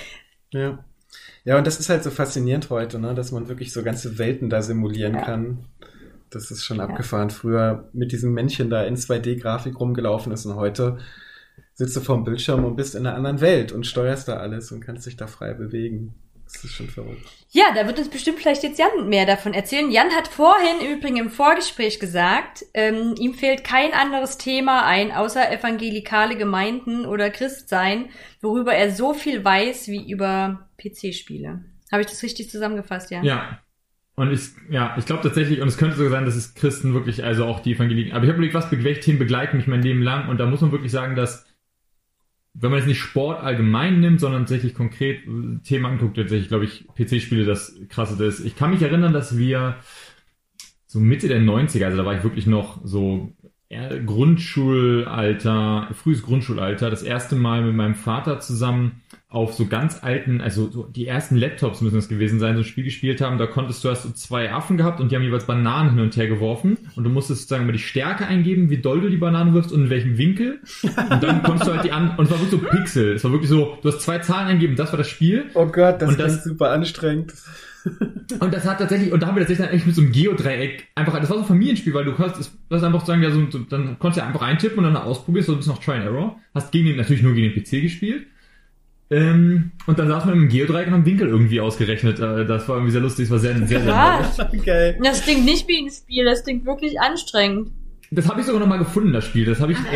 Ja. Ja, und das ist halt so faszinierend heute, ne, dass man wirklich so ganze Welten da simulieren kann. Das ist schon abgefahren. Früher mit diesem Männchen da in 2D-Grafik rumgelaufen ist und heute sitzt du vorm Bildschirm und bist in einer anderen Welt und steuerst da alles und kannst dich da frei bewegen. Das ist schon verrückt. Ja, da wird uns bestimmt vielleicht jetzt Jan mehr davon erzählen. Jan hat vorhin im Übrigen im Vorgespräch gesagt, ihm fehlt kein anderes Thema ein, außer evangelikale Gemeinden oder Christsein, worüber er so viel weiß wie über PC-Spiele. Habe ich das richtig zusammengefasst, Jan? Ja. Und ich glaube tatsächlich, und es könnte sogar sein, dass es Christen wirklich, also auch die Evangelien, aber ich habe überlegt, welche Themen begleiten mich mein Leben lang, und da muss man wirklich sagen, dass wenn man jetzt nicht Sport allgemein nimmt, sondern tatsächlich konkret Themen anguckt, tatsächlich, glaube ich, PC-Spiele das Krasseste ist. Ich kann mich erinnern, dass wir so Mitte der 90er, also da war ich wirklich noch so Grundschulalter, frühes Grundschulalter, das erste Mal mit meinem Vater zusammen auf so ganz alten, also so die ersten Laptops müssen es gewesen sein, so ein Spiel gespielt haben. Da hast du so 2 Affen gehabt und die haben jeweils Bananen hin und her geworfen und du musstest sozusagen mal die Stärke eingeben, wie doll du die Bananen wirfst und in welchem Winkel, und dann konntest du halt und es war wirklich so Pixel, es war wirklich so, du hast 2 Zahlen eingegeben, das war das Spiel. Oh Gott, das ist super anstrengend. Und das hat tatsächlich, und da haben wir tatsächlich dann echt mit so einem Geodreieck einfach, das war so ein Familienspiel, weil du kannst einfach sagen, ja, dann konntest du einfach eintippen und dann ausprobierst, so ein bisschen noch Try and Error, hast natürlich nur gegen den PC gespielt. Und dann saß man im Geodreieck und haben Winkel irgendwie ausgerechnet. Das war irgendwie sehr lustig, das war sehr, sehr, sehr okay. Das klingt nicht wie ein Spiel, das klingt wirklich anstrengend. Das habe ich sogar noch mal gefunden, das Spiel. Das habe ich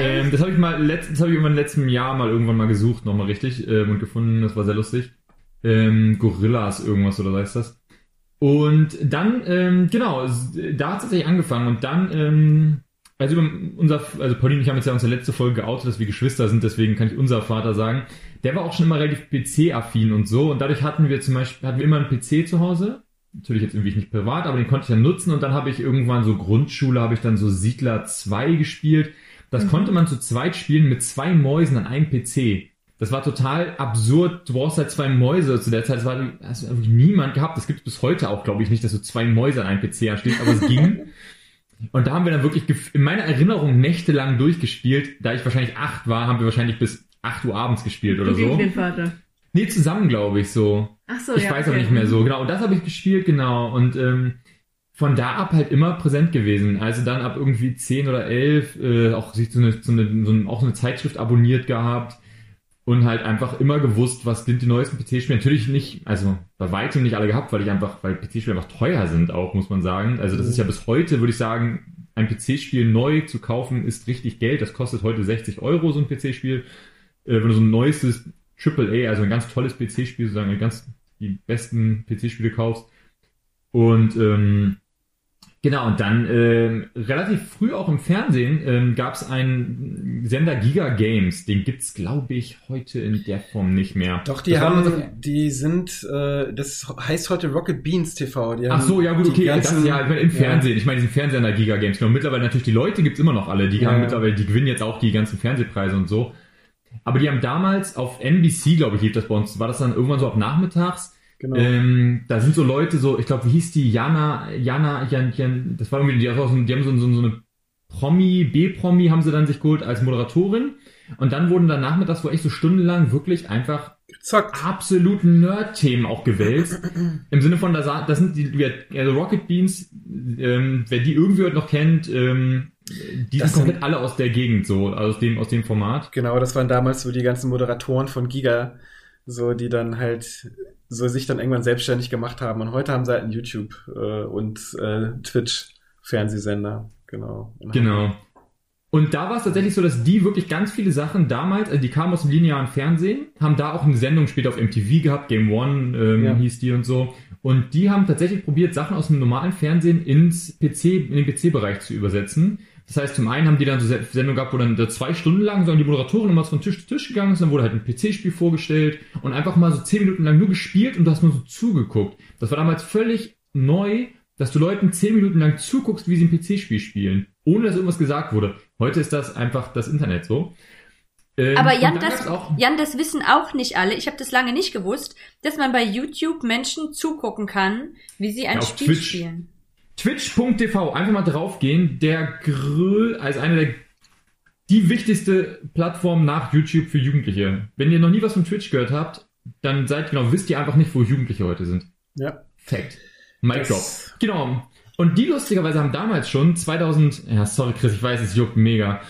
im letzten Jahr mal irgendwann mal gesucht, nochmal richtig, und gefunden. Das war sehr lustig. Gorillas irgendwas oder so heißt das. Und dann, genau, da hat es tatsächlich angefangen. Und dann also Pauline und ich haben jetzt ja unsere letzte Folge geoutet, dass wir Geschwister sind, deswegen kann ich unser Vater sagen. Der war auch schon immer relativ PC-affin und so und dadurch hatten wir immer einen PC zu Hause. Natürlich jetzt irgendwie nicht privat, aber den konnte ich dann nutzen und dann habe ich irgendwann so Grundschule, habe ich dann so Siedler 2 gespielt. Das konnte man zu zweit spielen mit 2 Mäusen an einem PC. Das war total absurd. Du brauchst halt 2 Mäuse zu der Zeit. Hast du wirklich niemand gehabt. Das gibt es bis heute auch, glaube ich, nicht, dass du 2 Mäuse an einem PC anstehst, aber es ging. Und da haben wir dann wirklich in meiner Erinnerung nächtelang durchgespielt. Da ich wahrscheinlich 8 war, haben wir wahrscheinlich bis 8 Uhr abends gespielt oder so. Gegen den Vater. Nee, zusammen, glaube ich, so. Ach so, ich weiß aber nicht mehr so. Genau, und das habe ich gespielt, genau. Und von da ab halt immer präsent gewesen. Also dann ab irgendwie 10 oder 11 auch sich so eine Zeitschrift abonniert gehabt. Und halt einfach immer gewusst, was sind die neuesten PC-Spiele. Natürlich nicht, also bei weitem nicht alle gehabt, weil PC-Spiele einfach teuer sind auch, muss man sagen. Also das ist ja bis heute, würde ich sagen, ein PC-Spiel neu zu kaufen, ist richtig Geld. Das kostet heute 60 €, so ein PC-Spiel. Wenn du so ein neuestes AAA, also ein ganz tolles PC-Spiel, sozusagen die besten PC-Spiele kaufst. Und genau, und dann relativ früh auch im Fernsehen gab es einen Sender Giga Games. Den gibt's, glaube ich, heute in der Form nicht mehr. Doch, das heißt heute Rocket Beans TV. Ach so, ja gut, okay, im Fernsehen. Ich meine, diesen Fernsehsender Giga Games. Genau, mittlerweile natürlich die Leute gibt's immer noch alle. Die gewinnen jetzt auch die ganzen Fernsehpreise und so. Aber die haben damals auf NBC, glaube ich, lief das bei uns. War das dann irgendwann so ab nachmittags? Genau. Da sind so Leute, ich glaube, wie hieß die? Jana, das war irgendwie, die haben so eine B-Promi haben sie dann sich geholt als Moderatorin. Und dann wurden dann nachmittags wohl echt so stundenlang wirklich einfach absolut Nerd-Themen auch gewälzt. Im Sinne von, das sind also Rocket Beans, wer die irgendwie heute noch kennt, die sind komplett alle aus der Gegend, so, aus dem Format. Genau, das waren damals so die ganzen Moderatoren von Giga, so, die dann halt sich dann irgendwann selbstständig gemacht haben. Und heute haben sie halt einen YouTube und Twitch-Fernsehsender. Genau. Und da war es tatsächlich so, dass die wirklich ganz viele Sachen damals, also die kamen aus dem linearen Fernsehen, haben da auch eine Sendung später auf MTV gehabt, Game One hieß die und so. Und die haben tatsächlich probiert, Sachen aus dem normalen Fernsehen in den PC-Bereich zu übersetzen. Das heißt, zum einen haben die dann so Sendungen gehabt, wo dann 2 Stunden lang so die Moderatorin immer von Tisch zu Tisch gegangen ist, dann wurde halt ein PC-Spiel vorgestellt und einfach mal so 10 Minuten lang nur gespielt und du hast nur so zugeguckt. Das war damals völlig neu, dass du Leuten 10 Minuten lang zuguckst, wie sie ein PC-Spiel spielen, ohne dass irgendwas gesagt wurde. Heute ist das einfach das Internet so. Aber Jan, das wissen auch nicht alle. Ich habe das lange nicht gewusst, dass man bei YouTube Menschen zugucken kann, wie sie ein Spiel spielen. Twitch.tv, einfach mal draufgehen, also die wichtigste Plattform nach YouTube für Jugendliche. Wenn ihr noch nie was von Twitch gehört habt, dann wisst ihr einfach nicht, wo Jugendliche heute sind. Ja. Fact. Mic drop. Genau. Und die lustigerweise haben damals schon 2000, sorry Chris, ich weiß, es juckt mega.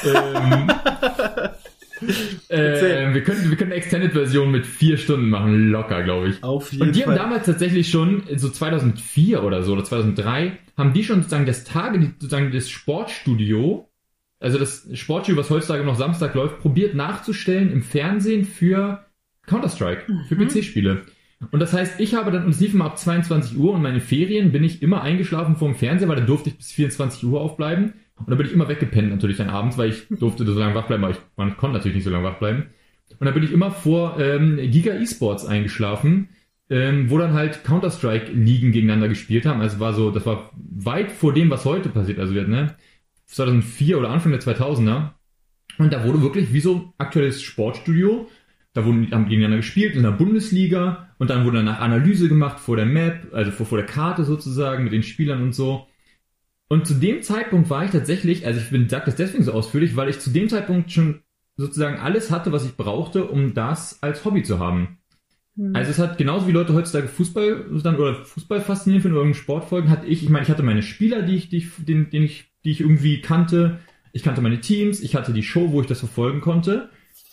Wir können eine Extended-Version mit 4 Stunden machen, locker, glaube ich. Auf jeden Fall. Und die haben damals tatsächlich schon, so 2004 oder so, oder 2003, haben die schon sozusagen das Sportstudio, also das Sportstudio, was heutzutage noch Samstag läuft, probiert nachzustellen im Fernsehen für Counter-Strike, für PC-Spiele. Und das heißt, ich habe dann, und es lief immer ab 22 Uhr und meine Ferien bin ich immer eingeschlafen vor dem Fernseher, weil da durfte ich bis 24 Uhr aufbleiben. Und da bin ich immer weggepennt natürlich dann abends, weil ich durfte so lange wach bleiben, aber man konnte natürlich nicht so lange wach bleiben. Und da bin ich immer vor Giga eSports eingeschlafen, wo dann halt Counter-Strike-Ligen gegeneinander gespielt haben. Also das war weit vor dem, was heute passiert. Also 2004 oder Anfang der 2000er. Und da wurde wirklich wie so aktuelles Sportstudio, haben gegeneinander gespielt in der Bundesliga und dann wurde danach Analyse gemacht vor der Map, also vor der Karte sozusagen mit den Spielern und so. Und zu dem Zeitpunkt war ich tatsächlich, also ich sage das deswegen so ausführlich, weil ich zu dem Zeitpunkt schon sozusagen alles hatte, was ich brauchte, um das als Hobby zu haben. Also es hat genauso wie Leute heutzutage Fußball faszinieren finden oder irgendeinen Sport folgen, ich hatte meine Spieler, die ich irgendwie kannte. Ich kannte meine Teams, ich hatte die Show, wo ich das verfolgen konnte.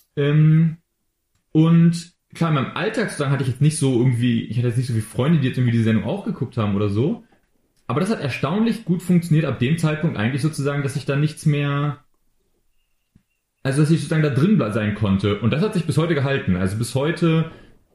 Und klar, in meinem Alltag sozusagen hatte ich jetzt nicht so viele Freunde, die jetzt irgendwie diese Sendung auch geguckt haben oder so. Aber das hat erstaunlich gut funktioniert ab dem Zeitpunkt eigentlich sozusagen, dass ich da nichts mehr, also dass ich sozusagen da drin sein konnte. Und das hat sich bis heute gehalten. Also bis heute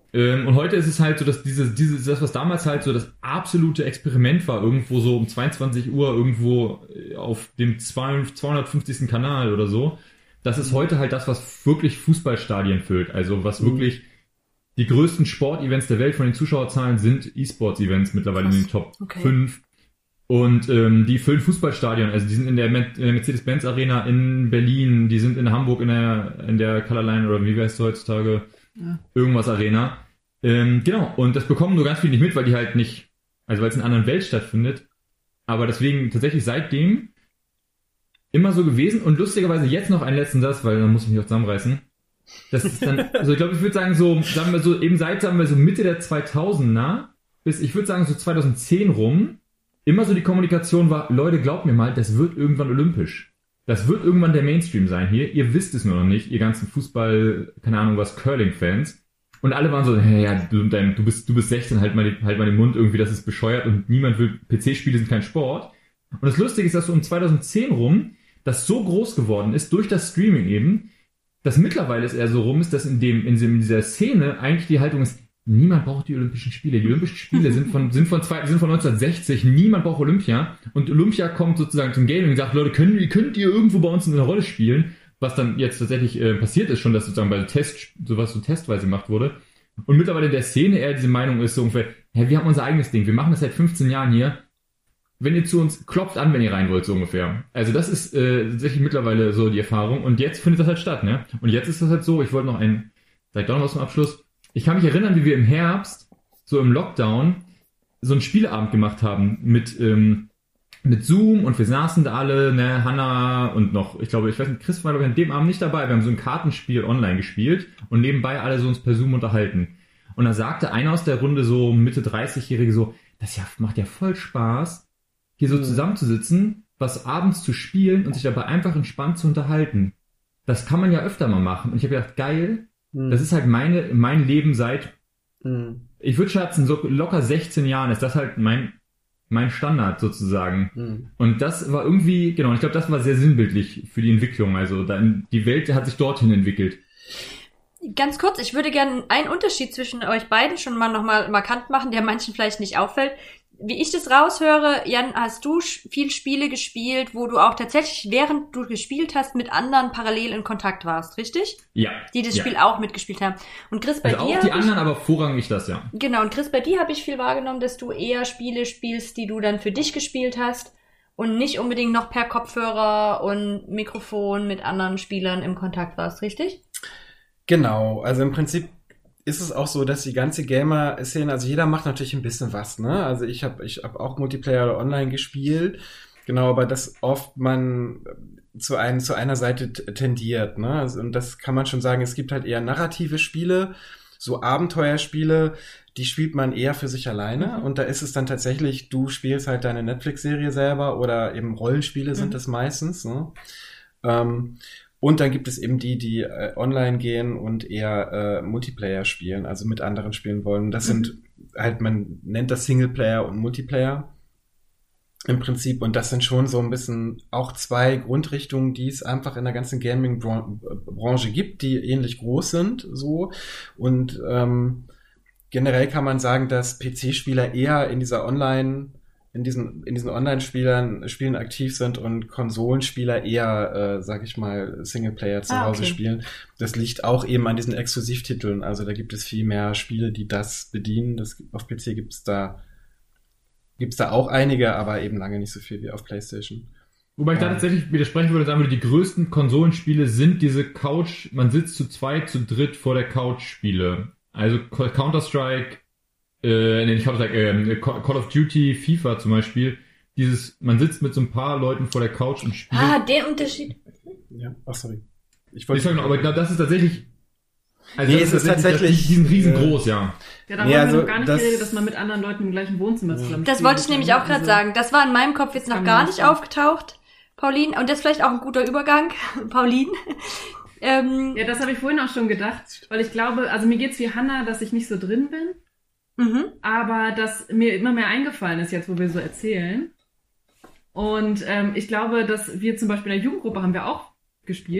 Und heute ist es halt so, dass das, was damals halt so das absolute Experiment war, irgendwo so um 22 Uhr irgendwo auf dem 250. Kanal oder so, das ist heute halt das, was wirklich Fußballstadien füllt. Also was wirklich die größten Sportevents der Welt von den Zuschauerzahlen sind E-Sports-Events mittlerweile in den Top 5. Und die füllen Fußballstadien. Also die sind in der Mercedes-Benz Arena in Berlin, die sind in Hamburg in der Colorline oder wie heißt es heutzutage? Irgendwas Arena. Genau, und das bekommen nur ganz viele nicht mit, weil die halt nicht, also weil es in einer anderen Welt stattfindet. Aber deswegen tatsächlich seitdem immer so gewesen und lustigerweise jetzt noch einen letzten Satz, weil dann muss ich mich auch zusammenreißen. Das ist dann, also ich glaube, ich würde sagen so, sagen wir so, eben seit, sagen wir so Mitte der 2000er bis, ich würde sagen so 2010 rum, immer so die Kommunikation war, Leute, glaubt mir mal, das wird irgendwann olympisch. Das wird irgendwann der Mainstream sein hier. Ihr wisst es nur noch nicht, ihr ganzen Fußball, keine Ahnung was, Curling-Fans. Und alle waren so, hey, ja, du bist 16, halt mal den Mund irgendwie, das ist bescheuert und niemand will, PC-Spiele sind kein Sport. Und das Lustige ist, dass so um 2010 rum das so groß geworden ist, durch das Streaming eben, dass mittlerweile es eher so rum ist, dass in dieser Szene eigentlich die Haltung ist, niemand braucht die Olympischen Spiele. Die Olympischen Spiele sind von 1960, niemand braucht Olympia. Und Olympia kommt sozusagen zum Gaming und sagt, Leute, könnt ihr irgendwo bei uns eine Rolle spielen? Was dann jetzt tatsächlich passiert ist schon, dass sozusagen bei sowas so testweise gemacht wurde. Und mittlerweile in der Szene eher diese Meinung ist so ungefähr, wir haben unser eigenes Ding, wir machen das seit 15 Jahren hier. Wenn ihr zu uns, klopft an, wenn ihr rein wollt, so ungefähr. Also das ist tatsächlich mittlerweile so die Erfahrung. Und jetzt findet das halt statt, ne? Und jetzt ist das halt so, ich wollte noch sag doch noch was zum Abschluss. Ich kann mich erinnern, wie wir im Herbst, so im Lockdown, so einen Spieleabend gemacht haben mit Zoom und wir saßen da alle, ne, Hanna und noch, ich weiß nicht, Chris war an dem Abend nicht dabei, wir haben so ein Kartenspiel online gespielt und nebenbei alle so uns per Zoom unterhalten. Und da sagte einer aus der Runde, so Mitte 30-Jährige, so, macht ja voll Spaß, hier so zusammenzusitzen, was abends zu spielen und sich dabei einfach entspannt zu unterhalten. Das kann man ja öfter mal machen. Und ich habe gedacht, geil, das ist halt mein Leben seit, ich würde schätzen, so locker 16 Jahren ist das halt mein Standard sozusagen. Und das war irgendwie, genau, ich glaube, das war sehr sinnbildlich für die Entwicklung. Also die Welt hat sich dorthin entwickelt. Ganz kurz, ich würde gerne einen Unterschied zwischen euch beiden schon mal nochmal markant machen, der manchen vielleicht nicht auffällt. Wie ich das raushöre, Jan, hast du viel Spiele gespielt, wo du auch tatsächlich, während du gespielt hast, mit anderen parallel in Kontakt warst, richtig? Ja. Die das Spiel auch mitgespielt haben. Und Chris, bei dir... auch die anderen, aber vorrangig das, ja. Genau, und Chris, bei dir habe ich viel wahrgenommen, dass du eher Spiele spielst, die du dann für dich gespielt hast und nicht unbedingt noch per Kopfhörer und Mikrofon mit anderen Spielern im Kontakt warst, richtig? Genau, also im Prinzip ist es auch so, dass die ganze Gamer-Szene, also jeder macht natürlich ein bisschen was, ne? Also ich hab auch Multiplayer oder online gespielt, genau, aber dass oft man zu einer Seite tendiert, ne? Also, und das kann man schon sagen, es gibt halt eher narrative Spiele, so Abenteuerspiele, die spielt man eher für sich alleine und da ist es dann tatsächlich, du spielst halt deine Netflix-Serie selber oder eben Rollenspiele sind es meistens, ne? Und dann gibt es eben die online gehen und eher Multiplayer spielen, also mit anderen spielen wollen. Das sind halt, man nennt das Singleplayer und Multiplayer im Prinzip. Und das sind schon so ein bisschen auch zwei Grundrichtungen, die es einfach in der ganzen Gaming-Branche gibt, die ähnlich groß sind, so. Und generell kann man sagen, dass PC-Spieler eher in diesen Online-Spielen aktiv sind und Konsolenspieler eher, sag ich mal, Singleplayer zu Hause spielen. Das liegt auch eben an diesen Exklusivtiteln. Also da gibt es viel mehr Spiele, die das bedienen. Auf PC gibt's da auch einige, aber eben lange nicht so viel wie auf PlayStation. Wobei ich da tatsächlich widersprechen würde und sagen würde, die größten Konsolenspiele sind diese man sitzt zu zweit, zu dritt vor der Couch-Spiele. Also Counter-Strike, Call of Duty, FIFA zum Beispiel, man sitzt mit so ein paar Leuten vor der Couch und spielt. Der Unterschied. Ja, sorry. Aber ich glaube, das ist tatsächlich, also es ist tatsächlich, die sind riesengroß, ja. Ja, da haben wir noch gar nicht geredet, dass man mit anderen Leuten im gleichen Wohnzimmer zusammen Das wollte ich nämlich auch gerade sagen. Das war in meinem Kopf jetzt noch gar nicht aufgetaucht, Pauline. Und das ist vielleicht auch ein guter Übergang, Pauline. Ja, das habe ich vorhin auch schon gedacht, weil ich glaube, also mir geht's wie Hannah, dass ich nicht so drin bin. Aber dass mir immer mehr eingefallen ist jetzt, wo wir so erzählen. Und ich glaube, dass wir zum Beispiel in der Jugendgruppe haben wir auch gespielt.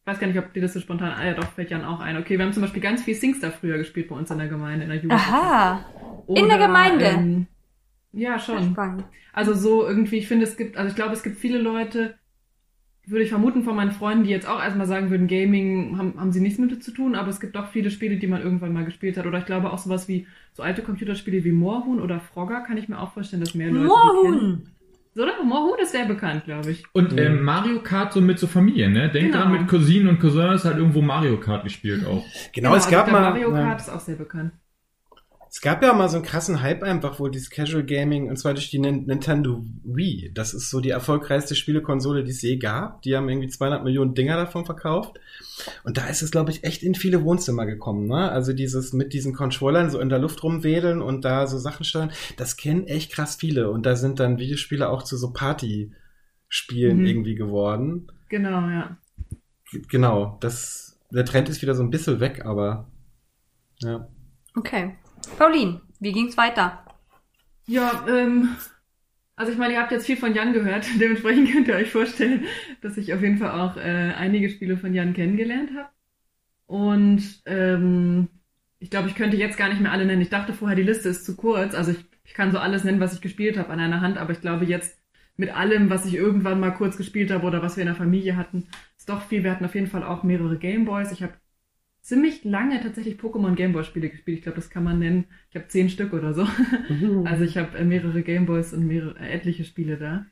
Ich weiß gar nicht, ob dir das so spontan... Ah ja, doch, fällt Jan auch ein. Okay, wir haben zum Beispiel ganz viel SingStar früher gespielt bei uns in der Gemeinde, in der Jugend. Aha, in der Gemeinde? Ja, schon. Spannend. Also so irgendwie, ich finde, ich glaube, es gibt viele Leute, würde ich vermuten von meinen Freunden, die jetzt auch erstmal sagen würden, Gaming haben sie nichts mit zu tun, aber es gibt auch viele Spiele, die man irgendwann mal gespielt hat. Oder ich glaube auch sowas wie so alte Computerspiele wie Moorhuhn oder Frogger, kann ich mir auch vorstellen, dass mehr Leute die kennen. Oder? Moorhuhn ist sehr bekannt, glaube ich. Und Mario Kart so mit so Familie, ne? Denk dran, mit Cousinen und Cousins halt irgendwo Mario Kart gespielt auch. Genau, es gab mal... Mario Kart ist auch sehr bekannt. Es gab ja mal so einen krassen Hype einfach, wo dieses Casual Gaming, und zwar durch die Nintendo Wii, das ist so die erfolgreichste Spielekonsole, die es je gab. Die haben irgendwie 200 Millionen Dinger davon verkauft. Und da ist es, glaube ich, echt in viele Wohnzimmer gekommen, ne? Also dieses mit diesen Controllern so in der Luft rumwedeln und da so Sachen steuern, das kennen echt krass viele. Und da sind dann Videospiele auch zu so Partyspielen irgendwie geworden. Genau, ja. Genau, der Trend ist wieder so ein bisschen weg, aber ja. Okay. Pauline, wie ging's weiter? Ja, also ich meine, ihr habt jetzt viel von Jan gehört, dementsprechend könnt ihr euch vorstellen, dass ich auf jeden Fall auch einige Spiele von Jan kennengelernt habe. Und ich glaube, ich könnte jetzt gar nicht mehr alle nennen. Ich dachte vorher, die Liste ist zu kurz. Also ich kann so alles nennen, was ich gespielt habe an einer Hand, aber ich glaube jetzt mit allem, was ich irgendwann mal kurz gespielt habe oder was wir in der Familie hatten, ist doch viel. Wir hatten auf jeden Fall auch mehrere Gameboys. Ich habe ziemlich lange tatsächlich Pokémon Gameboy-Spiele gespielt. Ich glaube, das kann man nennen. Ich habe 10 Stück oder so. Also ich habe mehrere Gameboys und etliche Spiele da.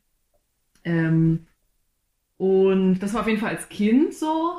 Und das war auf jeden Fall als Kind so.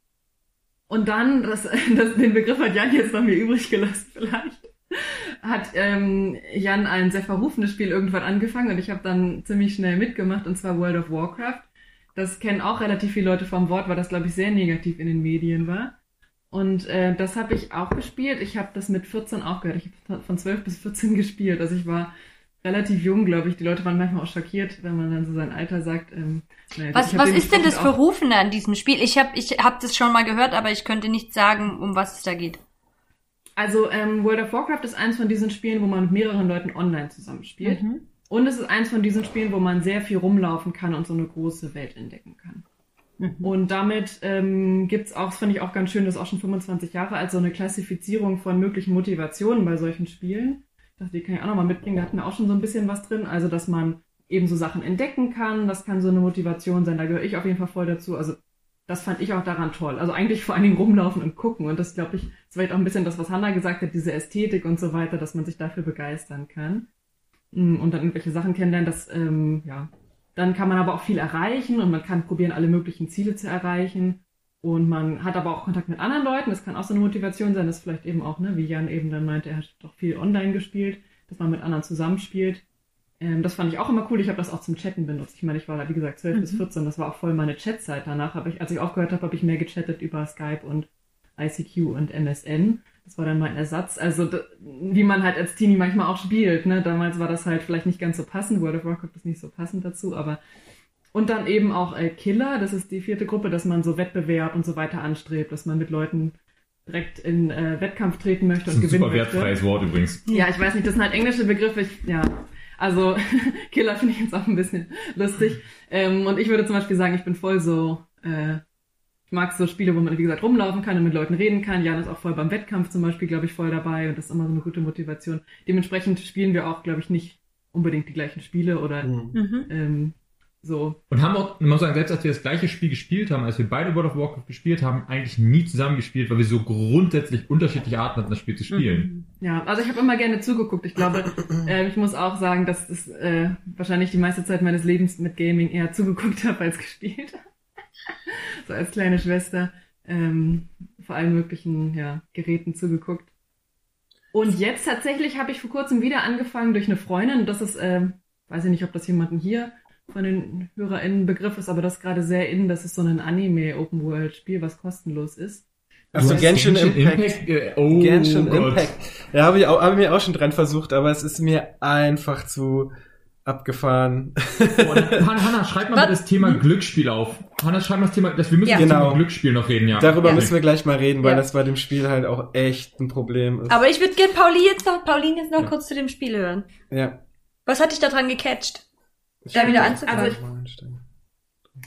Und dann, den Begriff hat Jan jetzt noch mir übrig gelassen vielleicht, hat Jan ein sehr verrufenes Spiel irgendwann angefangen und ich habe dann ziemlich schnell mitgemacht, und zwar World of Warcraft. Das kennen auch relativ viele Leute vom Wort, weil das, glaube ich, sehr negativ in den Medien war. Und das habe ich auch gespielt. Ich habe das mit 14 auch gehört. Ich habe von 12 bis 14 gespielt. Also ich war relativ jung, glaube ich. Die Leute waren manchmal auch schockiert, wenn man dann so sein Alter sagt. Was ist denn das Verrufene an diesem Spiel? Ich hab das schon mal gehört, aber ich könnte nicht sagen, um was es da geht. Also World of Warcraft ist eins von diesen Spielen, wo man mit mehreren Leuten online zusammenspielt. Mhm. Und es ist eins von diesen Spielen, wo man sehr viel rumlaufen kann und so eine große Welt entdecken kann. Und damit gibt's auch, das finde ich auch ganz schön, das ist auch schon 25 Jahre alt, so eine Klassifizierung von möglichen Motivationen bei solchen Spielen. Ich dachte, die kann ich auch nochmal mitbringen, da hatten wir auch schon so ein bisschen was drin. Also, dass man eben so Sachen entdecken kann, das kann so eine Motivation sein, da gehöre ich auf jeden Fall voll dazu. Also, das fand ich auch daran toll. Also eigentlich vor allen Dingen rumlaufen und gucken. Und das, glaube ich, ist vielleicht auch ein bisschen das, was Hannah gesagt hat, diese Ästhetik und so weiter, dass man sich dafür begeistern kann. Und dann irgendwelche Sachen kennenlernen, das, Dann kann man aber auch viel erreichen und man kann probieren, alle möglichen Ziele zu erreichen. Und man hat aber auch Kontakt mit anderen Leuten. Das kann auch so eine Motivation sein, dass vielleicht eben auch, ne, wie Jan eben dann meinte, er hat doch viel online gespielt, dass man mit anderen zusammenspielt. Das fand ich auch immer cool. Ich habe das auch zum Chatten benutzt. Ich meine, ich war, wie gesagt, 12 bis 14. Das war auch voll meine Chatzeit. Danach als ich aufgehört habe, habe ich mehr gechattet über Skype und ICQ und MSN. Das war dann mein Ersatz. Also, wie man halt als Teenie manchmal auch spielt, ne. Damals war das halt vielleicht nicht ganz so passend. World of Warcraft ist nicht so passend dazu, aber... Und dann eben auch Killer, das ist die 4. Gruppe, dass man so Wettbewerb und so weiter anstrebt, dass man mit Leuten direkt in Wettkampf treten möchte und gewinnen möchte. Das ist ein super wertfreies Wort übrigens. Ja, ich weiß nicht, das sind halt englische Begriffe. Also Killer finde ich jetzt auch ein bisschen lustig. Und ich würde zum Beispiel sagen, ich bin voll so, ich mag so Spiele, wo man, wie gesagt, rumlaufen kann und mit Leuten reden kann. Jan ist auch voll beim Wettkampf zum Beispiel, glaube ich, voll dabei und das ist immer so eine gute Motivation. Dementsprechend spielen wir auch, glaube ich, nicht unbedingt die gleichen Spiele oder so. Und haben auch, man muss sagen, selbst als wir das gleiche Spiel gespielt haben, als wir beide World of Warcraft gespielt haben, eigentlich nie zusammen gespielt, weil wir so grundsätzlich unterschiedliche Arten hatten, das Spiel zu spielen. Ja, also ich habe immer gerne zugeguckt. Ich glaube, ich muss auch sagen, dass ich wahrscheinlich die meiste Zeit meines Lebens mit Gaming eher zugeguckt habe als gespielt. So als kleine Schwester vor allen möglichen Geräten zugeguckt. Und jetzt tatsächlich habe ich vor kurzem wieder angefangen durch eine Freundin. Das ist, weiß ich nicht, ob das jemanden hier von den HörerInnen Begriff ist, aber das ist gerade sehr in, das ist so ein Anime-Open-World-Spiel, was kostenlos ist. Achso, Genshin Impact. Genshin Impact. Ja, habe ich mir auch schon dran versucht, aber es ist mir einfach zu abgefahren. Hannah, schreib mal das Thema Glücksspiel auf. Hannah, schreib mal das Thema, wir müssen das Thema Glücksspiel noch reden, ja. Darüber müssen wir gleich mal reden, weil das bei dem Spiel halt auch echt ein Problem ist. Aber ich würde gerne Pauline jetzt noch kurz zu dem Spiel hören. Ja. Was hat dich da dran gecatcht? Da wieder anzufangen. Also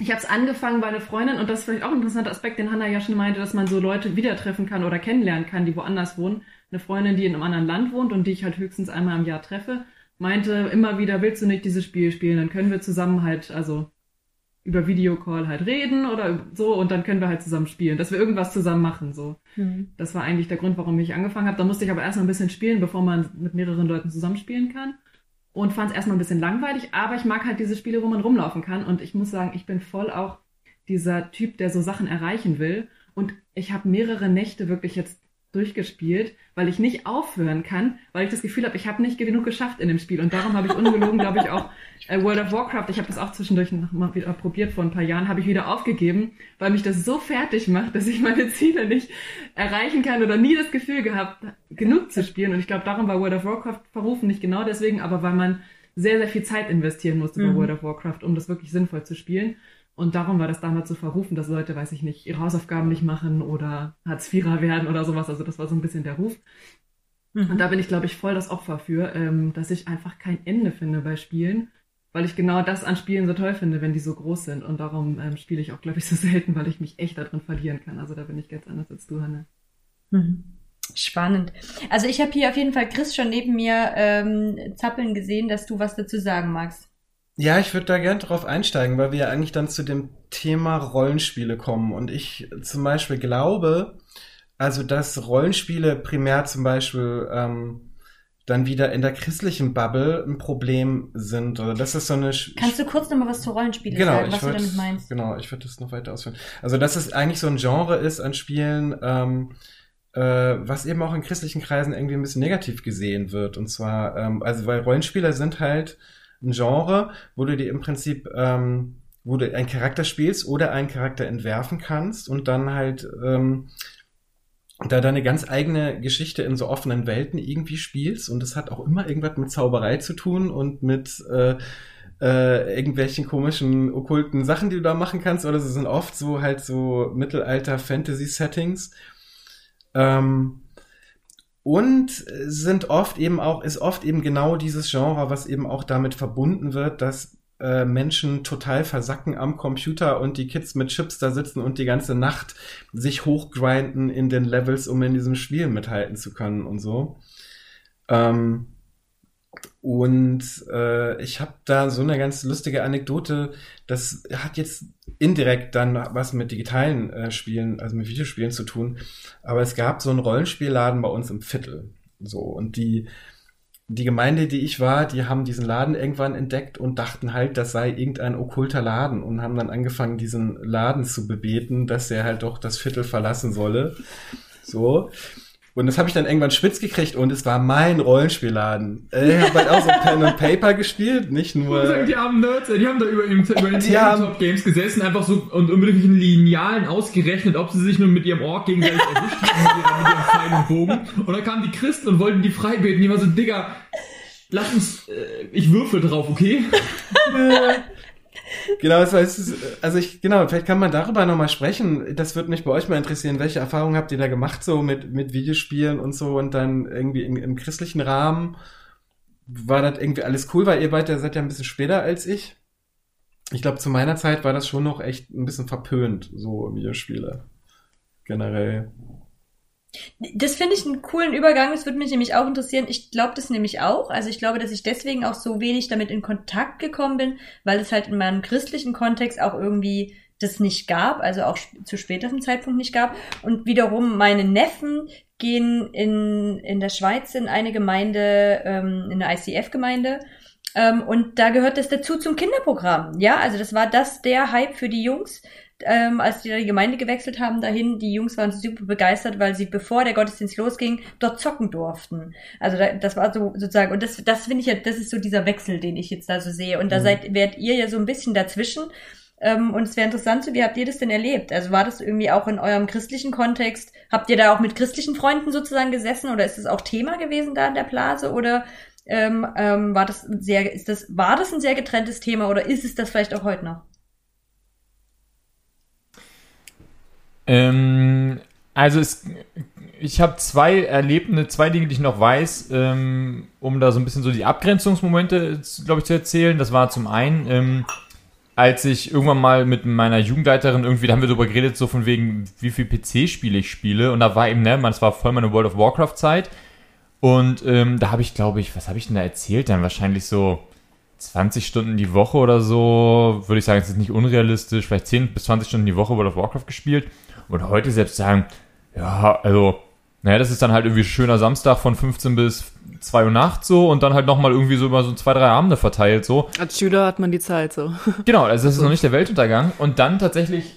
Ich habe es angefangen bei einer Freundin und das ist vielleicht auch ein interessanter Aspekt, den Hannah ja schon meinte, dass man so Leute wieder treffen kann oder kennenlernen kann, die woanders wohnen. Eine Freundin, die in einem anderen Land wohnt und die ich halt höchstens einmal im Jahr treffe, meinte immer wieder, willst du nicht dieses Spiel spielen? Dann können wir zusammen halt, also über Videocall halt reden oder so und dann können wir halt zusammen spielen, dass wir irgendwas zusammen machen, so. Das war eigentlich der Grund, warum ich angefangen habe. Da musste ich aber erst noch ein bisschen spielen, bevor man mit mehreren Leuten zusammenspielen kann. Und fand es erstmal ein bisschen langweilig, aber ich mag halt diese Spiele, wo man rumlaufen kann. Und ich muss sagen, ich bin voll auch dieser Typ, der so Sachen erreichen will. Und ich habe mehrere Nächte wirklich jetzt durchgespielt, weil ich nicht aufhören kann, weil ich das Gefühl habe, ich habe nicht genug geschafft in dem Spiel. Und darum habe ich ungelogen, glaube ich, auch World of Warcraft, ich habe das auch zwischendurch noch mal wieder probiert vor ein paar Jahren, habe ich wieder aufgegeben, weil mich das so fertig macht, dass ich meine Ziele nicht erreichen kann oder nie das Gefühl gehabt, genug zu spielen. Und ich glaube, darum war World of Warcraft verrufen, nicht genau deswegen, aber weil man sehr, sehr viel Zeit investieren musste bei World of Warcraft, um das wirklich sinnvoll zu spielen. Und darum war das damals so verrufen, dass Leute, weiß ich nicht, ihre Hausaufgaben nicht machen oder Hartz-IVer werden oder sowas. Also das war so ein bisschen der Ruf. Und da bin ich, glaube ich, voll das Opfer für, dass ich einfach kein Ende finde bei Spielen, weil ich genau das an Spielen so toll finde, wenn die so groß sind. Und darum spiele ich auch, glaube ich, so selten, weil ich mich echt darin verlieren kann. Also da bin ich ganz anders als du, Hanne. Spannend. Also ich habe hier auf jeden Fall Chris schon neben mir zappeln gesehen, dass du was dazu sagen magst. Ja, ich würde da gern drauf einsteigen, weil wir ja eigentlich dann zu dem Thema Rollenspiele kommen. Und ich zum Beispiel glaube, also dass Rollenspiele primär zum Beispiel dann wieder in der christlichen Bubble ein Problem sind. Oder das ist so eine... Kannst du kurz nochmal was zu Rollenspielen sagen, was du damit meinst? Genau, ich würde das noch weiter ausführen. Also dass es eigentlich so ein Genre ist an Spielen, was eben auch in christlichen Kreisen irgendwie ein bisschen negativ gesehen wird. Und zwar, also weil Rollenspieler sind halt ein Genre, wo du dir im Prinzip, wo du einen Charakter spielst oder einen Charakter entwerfen kannst und dann halt da deine ganz eigene Geschichte in so offenen Welten irgendwie spielst. Und das hat auch immer irgendwas mit Zauberei zu tun und mit irgendwelchen komischen, okkulten Sachen, die du da machen kannst. Oder sie sind oft so halt so Mittelalter-Fantasy-Settings. Und ist oft eben genau dieses Genre, was eben auch damit verbunden wird, dass Menschen total versacken am Computer und die Kids mit Chips da sitzen und die ganze Nacht sich hochgrinden in den Levels, um in diesem Spiel mithalten zu können und so. Ich habe da so eine ganz lustige Anekdote, das hat jetzt indirekt dann was mit digitalen Spielen, also mit Videospielen zu tun, aber es gab so einen Rollenspielladen bei uns im Viertel, so, und die Gemeinde, die ich war, die haben diesen Laden irgendwann entdeckt und dachten halt, das sei irgendein okkulter Laden und haben dann angefangen, diesen Laden zu bebeten, dass er halt doch das Viertel verlassen solle, so. Und das habe ich dann irgendwann spitz gekriegt und es war mein Rollenspielladen. Ich habe halt auch so Pen and Paper gespielt, nicht nur... Die armen Nerds, die haben da über den Tabletop-Games gesessen, einfach so und unbedingt in Linealen ausgerechnet, ob sie sich nur mit ihrem Ork gegenseitig erwischt haben mit ihrem Pfeil und Bogen. Und dann kamen die Christen und wollten die frei beten. Die war so, Digga, lass uns... ich würfel drauf, okay? Genau, das heißt, vielleicht kann man darüber nochmal sprechen. Das würde mich bei euch mal interessieren. Welche Erfahrungen habt ihr da gemacht, so mit Videospielen und so und dann irgendwie im christlichen Rahmen? War das irgendwie alles cool? Weil ihr beide seid ja ein bisschen später als ich. Ich glaube, zu meiner Zeit war das schon noch echt ein bisschen verpönt, so Videospiele. Generell. Das finde ich einen coolen Übergang, das würde mich nämlich auch interessieren. Ich glaube das nämlich auch. Also ich glaube, dass ich deswegen auch so wenig damit in Kontakt gekommen bin, weil es halt in meinem christlichen Kontext auch irgendwie das nicht gab, also auch zu späteren Zeitpunkt nicht gab. Und wiederum meine Neffen gehen in der Schweiz in eine Gemeinde, in eine ICF-Gemeinde. Und da gehört das dazu zum Kinderprogramm. Ja, also das war der Hype für die Jungs. Als die da die Gemeinde gewechselt haben dahin, die Jungs waren super begeistert, weil sie, bevor der Gottesdienst losging, dort zocken durften. Also das war so sozusagen, und das finde ich ja, das ist so dieser Wechsel, den ich jetzt da so sehe. Und da werdet ihr ja so ein bisschen dazwischen. Und es wäre interessant, wie habt ihr das denn erlebt? Also war das irgendwie auch in eurem christlichen Kontext? Habt ihr da auch mit christlichen Freunden sozusagen gesessen oder ist es auch Thema gewesen da in der Blase? Oder war das ein sehr getrenntes Thema oder ist es das vielleicht auch heute noch? Ich habe zwei Dinge, die ich noch weiß, um da so ein bisschen so die Abgrenzungsmomente, glaube ich, zu erzählen. Das war zum einen, als ich irgendwann mal mit meiner Jugendleiterin irgendwie, da haben wir darüber geredet, so von wegen, wie viel PC-Spiele ich spiele. Und da war eben, es war voll meine World of Warcraft-Zeit. Und da habe ich, glaube ich, was habe ich denn da erzählt? Dann wahrscheinlich so 20 Stunden die Woche oder so. Würde ich sagen, es ist nicht unrealistisch. Vielleicht 10 bis 20 Stunden die Woche World of Warcraft gespielt. Und heute selbst sagen, ja, also, das ist dann halt irgendwie ein schöner Samstag von 15 bis 2 Uhr nachts so und dann halt nochmal irgendwie so über so 2, 3 Abende verteilt so. Als Schüler hat man die Zeit so. Genau, also das ist noch nicht der Weltuntergang. Und dann tatsächlich,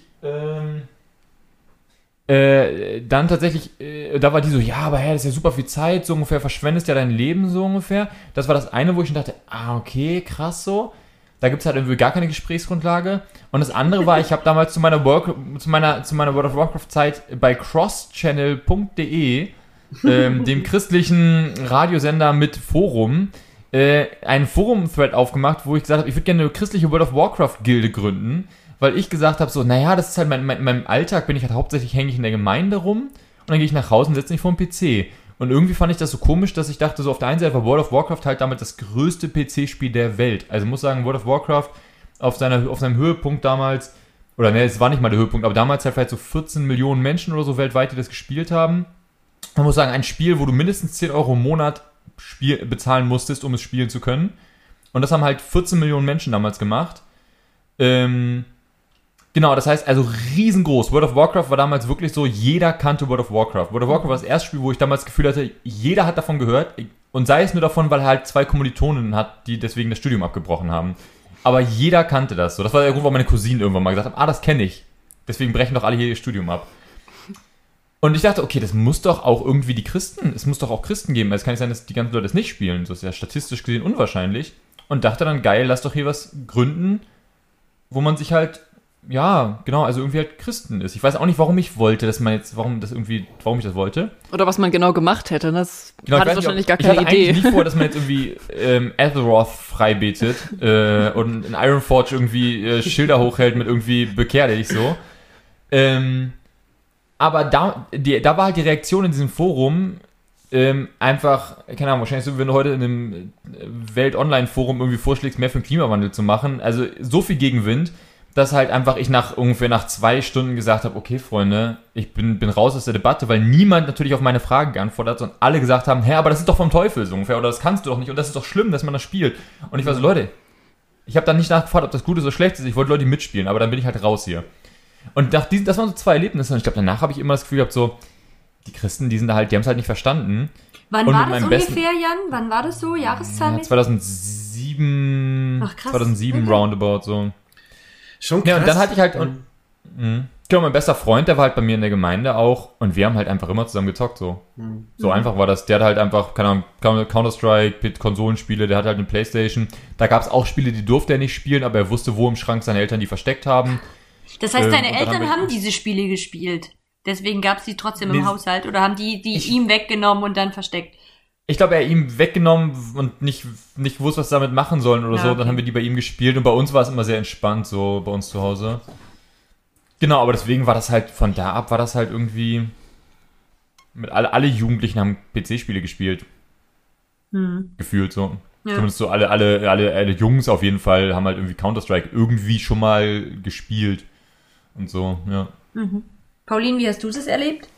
da war die so, ja, aber das ist ja super viel Zeit, so ungefähr, verschwendest ja dein Leben so ungefähr. Das war das eine, wo ich schon dachte, okay, krass so. Da gibt es halt irgendwie gar keine Gesprächsgrundlage. Und das andere war, ich habe damals zu meiner World of Warcraft Zeit bei crosschannel.de, dem christlichen Radiosender mit Forum, einen Forum-Thread aufgemacht, wo ich gesagt habe, ich würde gerne eine christliche World of Warcraft Gilde gründen, weil ich gesagt habe, so, das ist halt meinem Alltag, bin ich halt hauptsächlich hängig in der Gemeinde rum und dann gehe ich nach Hause und setze mich vor den PC. Und irgendwie fand ich das so komisch, dass ich dachte, so auf der einen Seite war World of Warcraft halt damit das größte PC-Spiel der Welt. Also ich muss sagen, World of Warcraft auf seinem Höhepunkt damals, oder es war nicht mal der Höhepunkt, aber damals halt vielleicht so 14 Millionen Menschen oder so weltweit, die das gespielt haben. Man muss sagen, ein Spiel, wo du mindestens 10 Euro im Monat bezahlen musstest, um es spielen zu können. Und das haben halt 14 Millionen Menschen damals gemacht. Genau, das heißt also riesengroß. World of Warcraft war damals wirklich so, jeder kannte World of Warcraft. World of Warcraft war das erste Spiel, wo ich damals das Gefühl hatte, jeder hat davon gehört. Und sei es nur davon, weil er halt 2 Kommilitonen hat, die deswegen das Studium abgebrochen haben. Aber jeder kannte das so. Das war der Grund, warum meine Cousinen irgendwann mal gesagt haben, das kenne ich. Deswegen brechen doch alle hier ihr Studium ab. Und ich dachte, okay, das muss doch auch irgendwie es muss doch auch Christen geben. Es kann nicht sein, dass die ganzen Leute das nicht spielen. Das ist ja statistisch gesehen unwahrscheinlich. Und dachte dann, geil, lass doch hier was gründen, wo man sich halt, ja, genau, also irgendwie halt Christen ist. Ich weiß auch nicht, warum ich wollte, warum ich das wollte. Oder was man genau gemacht hätte. Das hatte wahrscheinlich gar keine Idee. Ich hatte eigentlich nicht vor, dass man jetzt irgendwie Azeroth freibetet und in Ironforge irgendwie Schilder hochhält mit irgendwie bekehr dich so. Aber da war halt die Reaktion in diesem Forum einfach, keine Ahnung, wahrscheinlich so, wenn du heute in einem Welt-Online-Forum irgendwie vorschlägst, mehr für den Klimawandel zu machen. Also so viel Gegenwind, dass halt einfach ich ungefähr nach 2 Stunden gesagt habe, okay, Freunde, ich bin raus aus der Debatte, weil niemand natürlich auf meine Fragen geantwortet hat, sondern alle gesagt haben, aber das ist doch vom Teufel so ungefähr, oder das kannst du doch nicht und das ist doch schlimm, dass man das spielt. Und ich war so, Leute, ich habe dann nicht nachgefragt, ob das gut oder schlecht ist, ich wollte Leute mitspielen, aber dann bin ich halt raus hier. Und das waren so 2 Erlebnisse und ich glaube, danach habe ich immer das Gefühl gehabt, so, die Christen, die haben es halt nicht verstanden. Wann war das ungefähr, Jan? Wann war das so, Jahreszahlmäßig? 2007, ach, krass. 2007 okay. Roundabout, so. Schon krass. Ja, und dann hatte ich halt, genau, mein bester Freund, der war halt bei mir in der Gemeinde auch und wir haben halt einfach immer zusammen gezockt, so. So einfach war das. Der hat halt einfach, keine Ahnung, Counter-Strike, Konsolenspiele, der hat halt eine Playstation. Da gab es auch Spiele, die durfte er nicht spielen, aber er wusste, wo im Schrank seine Eltern die versteckt haben. Das heißt, deine Eltern haben diese Spiele gespielt. Deswegen gab es die trotzdem im Haushalt oder haben die ihm weggenommen und dann versteckt? Ich glaube, er hat ihm weggenommen und nicht wusste, was damit machen sollen oder so. Okay. Dann haben wir die bei ihm gespielt und bei uns war es immer sehr entspannt, so bei uns zu Hause. Genau, aber deswegen war das halt, von da ab war das halt irgendwie, alle Jugendlichen haben PC-Spiele gespielt. Gefühlt so. Ja. Zumindest so alle Jungs auf jeden Fall haben halt irgendwie Counter-Strike irgendwie schon mal gespielt und so, ja. Pauline, wie hast du das erlebt?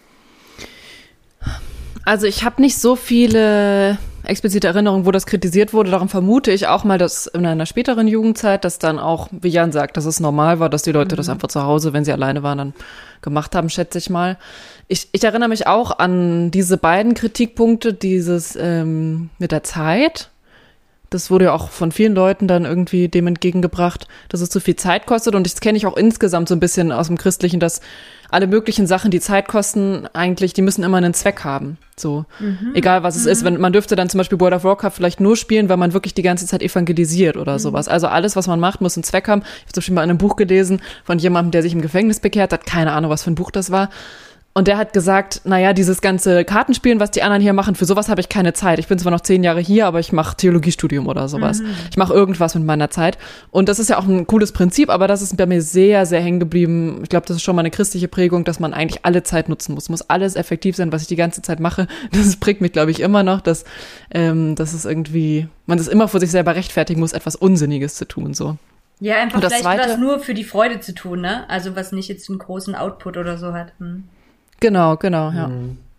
Also ich habe nicht so viele explizite Erinnerungen, wo das kritisiert wurde. Darum vermute ich auch mal, dass in einer späteren Jugendzeit, dass dann auch, wie Jan sagt, dass es normal war, dass die Leute das einfach zu Hause, wenn sie alleine waren, dann gemacht haben, schätze ich mal. Ich erinnere mich auch an diese beiden Kritikpunkte, dieses mit der Zeit. Das wurde ja auch von vielen Leuten dann irgendwie dem entgegengebracht, dass es zu viel Zeit kostet. Und das kenne ich auch insgesamt so ein bisschen aus dem Christlichen, dass alle möglichen Sachen, die Zeit kosten, eigentlich, die müssen immer einen Zweck haben. So, egal was es ist. Man dürfte dann zum Beispiel World of Warcraft vielleicht nur spielen, weil man wirklich die ganze Zeit evangelisiert oder sowas. Also alles, was man macht, muss einen Zweck haben. Ich habe zum Beispiel mal in einem Buch gelesen von jemandem, der sich im Gefängnis bekehrt hat. Keine Ahnung, was für ein Buch das war. Und der hat gesagt, naja, dieses ganze Kartenspielen, was die anderen hier machen, für sowas habe ich keine Zeit. Ich bin zwar noch 10 Jahre hier, aber ich mache Theologiestudium oder sowas. Ich mache irgendwas mit meiner Zeit. Und das ist ja auch ein cooles Prinzip, aber das ist bei mir sehr, sehr hängen geblieben. Ich glaube, das ist schon mal eine christliche Prägung, dass man eigentlich alle Zeit nutzen muss. Muss alles effektiv sein, was ich die ganze Zeit mache. Das prägt mich, glaube ich, immer noch, dass es irgendwie, man das immer vor sich selber rechtfertigen muss, etwas Unsinniges zu tun, so. Ja, einfach Und das vielleicht Zweite- was nur für die Freude zu tun, ne? Also was nicht jetzt einen großen Output oder so hat. Genau, ja.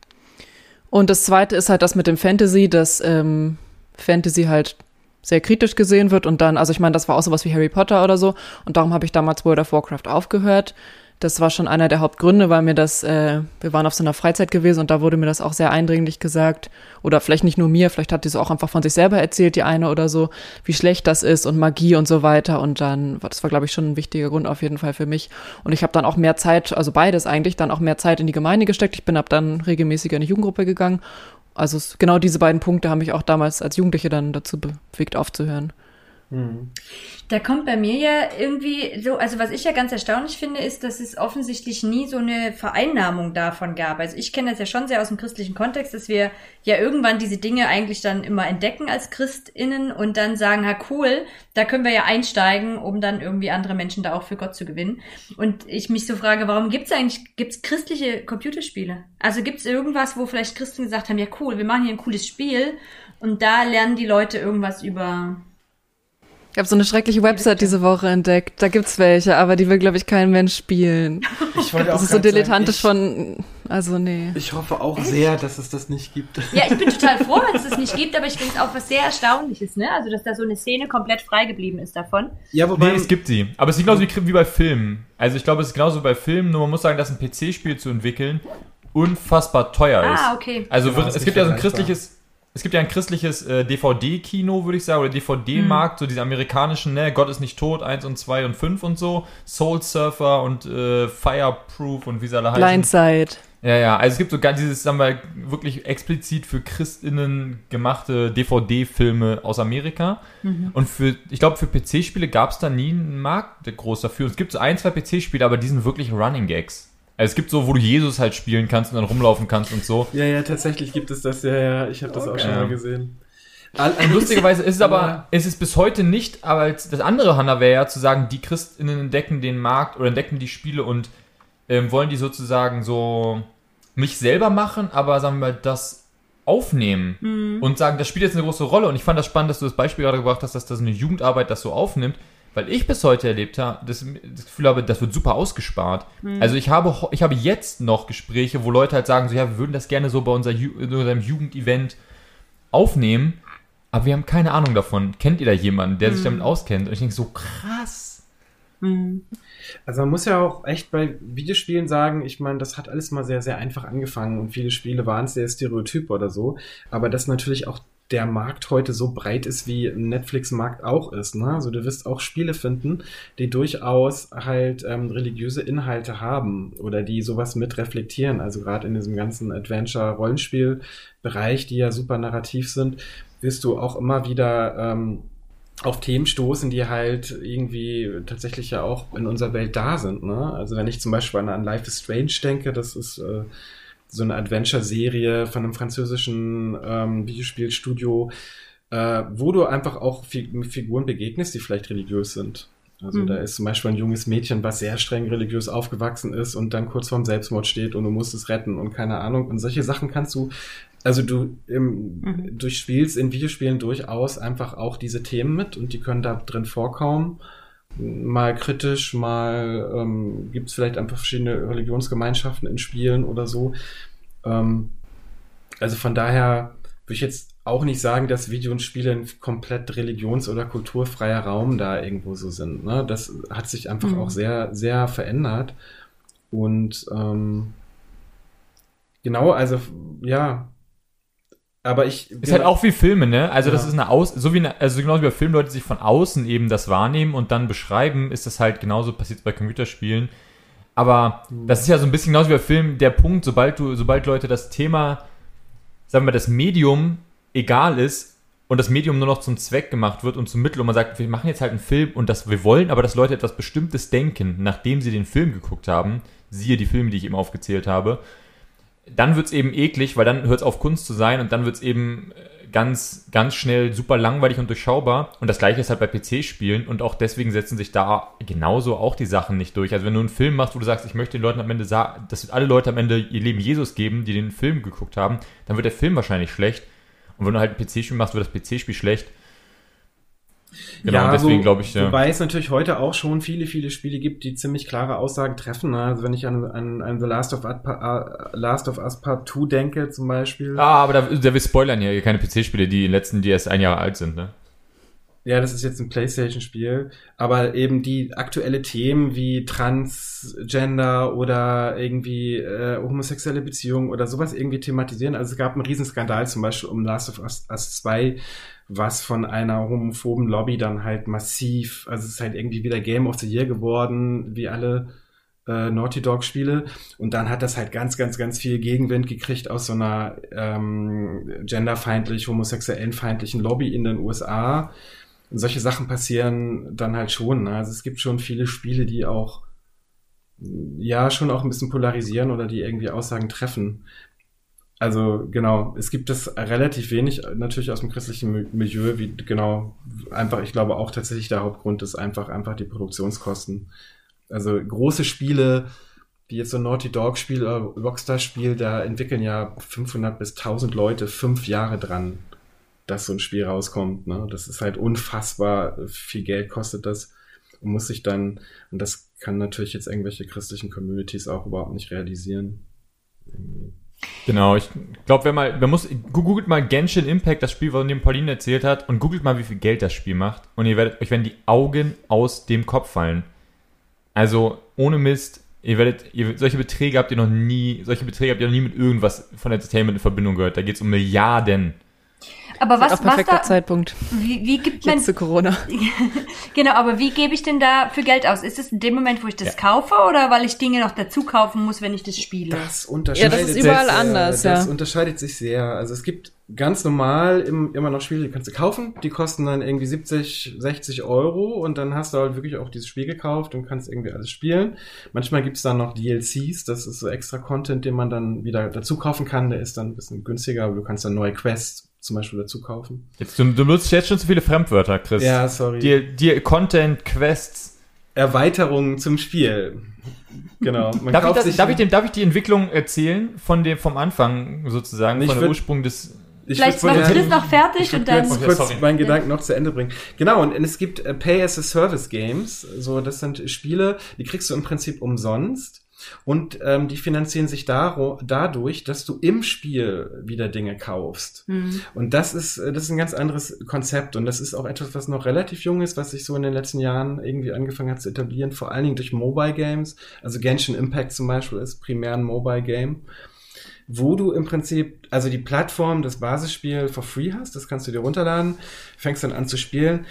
Und das Zweite ist halt das mit dem Fantasy, dass Fantasy halt sehr kritisch gesehen wird und dann, also ich meine, das war auch sowas wie Harry Potter oder so und darum habe ich damals World of Warcraft aufgehört. Das war schon einer der Hauptgründe, weil mir das, wir waren auf so einer Freizeit gewesen und da wurde mir das auch sehr eindringlich gesagt oder vielleicht nicht nur mir, vielleicht hat die es auch einfach von sich selber erzählt, die eine oder so, wie schlecht das ist und Magie und so weiter und dann, das war glaube ich schon ein wichtiger Grund auf jeden Fall für mich und ich habe dann auch mehr Zeit, also beides eigentlich, dann auch mehr Zeit in die Gemeinde gesteckt. Ich bin ab dann regelmäßiger in die Jugendgruppe gegangen. Also genau diese beiden Punkte haben mich auch damals als Jugendliche dann dazu bewegt aufzuhören. Da kommt bei mir ja irgendwie so, also was ich ja ganz erstaunlich finde, ist, dass es offensichtlich nie so eine Vereinnahmung davon gab. Also ich kenne das ja schon sehr aus dem christlichen Kontext, dass wir ja irgendwann diese Dinge eigentlich dann immer entdecken als ChristInnen und dann sagen, cool, da können wir ja einsteigen, um dann irgendwie andere Menschen da auch für Gott zu gewinnen. Und ich mich so frage, warum gibt's christliche Computerspiele? Also gibt's irgendwas, wo vielleicht Christen gesagt haben, ja cool, wir machen hier ein cooles Spiel und da lernen die Leute irgendwas über... Ich habe so eine schreckliche Website diese Woche entdeckt. Da gibt's welche, aber die will, glaube ich, kein Mensch spielen. Ich wollte Das auch ist so grad sagen, dilettantisch also nee. Ich hoffe auch sehr, dass es das nicht gibt. Ja, ich bin total froh, wenn es das nicht gibt, aber ich finde es auch was sehr Erstaunliches, ne? Also, dass da so eine Szene komplett frei geblieben ist davon. Ja, wobei... Nee, es gibt sie. Aber es ist genauso wie bei Filmen. Also ich glaube, es ist genauso bei Filmen, nur man muss sagen, dass ein PC-Spiel zu entwickeln unfassbar teuer ist. Ah, okay. Also Genau, es gibt ja so ein christliches DVD-Kino, würde ich sagen, oder DVD-Markt, so diese amerikanischen, ne, Gott ist nicht tot, 1 und 2 und 5 und so, Soul Surfer und Fireproof und wie sie alle heißen. Blindside. Ja, also es gibt sogar dieses, sagen wir, wirklich explizit für ChristInnen gemachte DVD-Filme aus Amerika. Und ich glaube, für PC-Spiele gab es da nie einen Markt groß dafür. Es gibt so 1, 2 PC-Spiele, aber die sind wirklich Running Gags. Also es gibt so, wo du Jesus halt spielen kannst und dann rumlaufen kannst und so. Ja, tatsächlich gibt es das, ja, ich habe das auch schon mal gesehen. Lustigerweise ist es bis heute nicht, aber das andere, Hannah, wäre ja zu sagen, die ChristInnen entdecken den Markt oder entdecken die Spiele und wollen die sozusagen so nicht selber machen, aber sagen wir mal, das aufnehmen und sagen, das spielt jetzt eine große Rolle. Und ich fand das spannend, dass du das Beispiel gerade gebracht hast, dass das eine Jugendarbeit das so aufnimmt, weil ich bis heute erlebt habe, das Gefühl habe, das wird super ausgespart. Also ich habe jetzt noch Gespräche, wo Leute halt sagen, so ja, wir würden das gerne so bei unserem Jugendevent aufnehmen, aber wir haben keine Ahnung davon. Kennt ihr da jemanden, der sich damit auskennt? Und ich denke so, krass. Also man muss ja auch echt bei Videospielen sagen, ich meine, das hat alles mal sehr, sehr einfach angefangen und viele Spiele waren sehr stereotyp oder so, aber dass natürlich auch der Markt heute so breit ist, wie ein Netflix-Markt auch ist, ne? Also du wirst auch Spiele finden, die durchaus halt religiöse Inhalte haben oder die sowas mit reflektieren, also gerade in diesem ganzen Adventure-Rollenspiel-Bereich, die ja super narrativ sind, wirst du auch immer wieder auf Themen stoßen, die halt irgendwie tatsächlich ja auch in unserer Welt da sind, ne? Also wenn ich zum Beispiel an Life is Strange denke, das ist so eine Adventure-Serie von einem französischen Videospielstudio, wo du einfach auch Figuren begegnest, die vielleicht religiös sind. Also da ist zum Beispiel ein junges Mädchen, was sehr streng religiös aufgewachsen ist und dann kurz vorm Selbstmord steht und du musst es retten und keine Ahnung. Und solche Sachen kannst du, also du durchspielst in Videospielen durchaus einfach auch diese Themen mit und die können da drin vorkommen. Mal kritisch, mal gibt es vielleicht einfach verschiedene Religionsgemeinschaften in Spielen oder so. Also von daher würde ich jetzt auch nicht sagen, dass Videospiele ein komplett religions- oder kulturfreier Raum da irgendwo so sind. Ne? Das hat sich einfach auch sehr, sehr verändert. Und genau, also ja. Aber ist halt auch wie Filme, ne? Also das ist also genauso wie bei Filmen Leute sich von außen eben das wahrnehmen und dann beschreiben, ist das halt genauso passiert bei Computerspielen. Aber das ist ja so ein bisschen genauso wie bei Filmen der Punkt, sobald Leute das Thema, sagen wir, das Medium egal ist und das Medium nur noch zum Zweck gemacht wird und zum Mittel und man sagt, wir machen jetzt halt einen Film und wir wollen aber, dass Leute etwas Bestimmtes denken, nachdem sie den Film geguckt haben, siehe die Filme, die ich eben aufgezählt habe, dann wird's eben eklig, weil dann hört's auf Kunst zu sein und dann wird's eben ganz, ganz schnell super langweilig und durchschaubar. Und das Gleiche ist halt bei PC-Spielen und auch deswegen setzen sich da genauso auch die Sachen nicht durch. Also wenn du einen Film machst, wo du sagst, ich möchte den Leuten am Ende sagen, dass alle Leute am Ende ihr Leben Jesus geben, die den Film geguckt haben, dann wird der Film wahrscheinlich schlecht. Und wenn du halt ein PC-Spiel machst, wird das PC-Spiel schlecht. Genau, deswegen glaube ich, wobei es natürlich heute auch schon viele, viele Spiele gibt, die ziemlich klare Aussagen treffen. Also wenn ich an The Last of Us Part 2 denke zum Beispiel. Aber da wir spoilern hier keine PC-Spiele, die letzten, die erst 1 Jahr alt sind, ne? Ja, das ist jetzt ein PlayStation-Spiel, aber eben die aktuelle Themen wie Transgender oder irgendwie homosexuelle Beziehungen oder sowas irgendwie thematisieren. Also es gab einen Riesenskandal zum Beispiel um Last of Us 2, was von einer homophoben Lobby dann halt massiv, also es ist halt irgendwie wieder Game of the Year geworden, wie alle Naughty Dog Spiele. Und dann hat das halt ganz, ganz, ganz viel Gegenwind gekriegt aus so einer genderfeindlich, homosexuellenfeindlichen Lobby in den USA. Und solche Sachen passieren dann halt schon. Ne? Also es gibt schon viele Spiele, die auch schon auch ein bisschen polarisieren oder die irgendwie Aussagen treffen. Also genau, es gibt das relativ wenig natürlich aus dem christlichen Milieu, wie genau einfach, ich glaube auch tatsächlich der Hauptgrund ist einfach die Produktionskosten. Also große Spiele, wie jetzt so ein Naughty Dog Spiel oder Rockstar Spiel, da entwickeln ja 500 bis 1000 Leute 5 Jahre dran, dass so ein Spiel rauskommt. Ne? Das ist halt unfassbar viel Geld kostet das und muss sich dann, und das kann natürlich jetzt irgendwelche christlichen Communities auch überhaupt nicht realisieren. Irgendwie. Genau, ich glaube, googelt mal Genshin Impact, das Spiel, von dem Pauline erzählt hat, und googelt mal, wie viel Geld das Spiel macht, und euch werden die Augen aus dem Kopf fallen. Also, ohne Mist, solche Beträge habt ihr noch nie mit irgendwas von Entertainment in Verbindung gehört. Da geht es um Milliarden. Aber was perfekter Zeitpunkt. Wie gibt man jetzt zu Corona? Genau, aber wie gebe ich denn da für Geld aus? Ist es in dem Moment, wo ich das kaufe, oder weil ich Dinge noch dazu kaufen muss, wenn ich das spiele? Das unterscheidet das ist überall anders, Das unterscheidet sich sehr. Also es gibt ganz normal immer noch Spiele, die kannst du kaufen, die kosten dann irgendwie 70, 60 Euro und dann hast du halt wirklich auch dieses Spiel gekauft und kannst irgendwie alles spielen. Manchmal gibt's dann noch DLCs, das ist so extra Content, den man dann wieder dazu kaufen kann, der ist dann ein bisschen günstiger, aber du kannst dann neue Quests zum Beispiel dazu kaufen. Du nutzt jetzt schon zu viele Fremdwörter, Chris. Ja, sorry. Die Content, Quests. Erweiterungen zum Spiel. Genau. Darf ich die Entwicklung erzählen vom Anfang sozusagen, von der Ursprung des... Vielleicht machst du das noch fertig und dann... Ich kurz meinen Gedanken noch zu Ende bringen. Genau, und es gibt Pay-as-a-Service-Games. So, das sind Spiele, die kriegst du im Prinzip umsonst. Und die finanzieren sich dadurch, dass du im Spiel wieder Dinge kaufst. Mhm. Und das ist ein ganz anderes Konzept. Und das ist auch etwas, was noch relativ jung ist, was sich so in den letzten Jahren irgendwie angefangen hat zu etablieren, vor allen Dingen durch Mobile Games. Also Genshin Impact zum Beispiel ist primär ein Mobile Game, wo du im Prinzip, also die Plattform, das Basisspiel for free hast, das kannst du dir runterladen, fängst dann an zu spielen,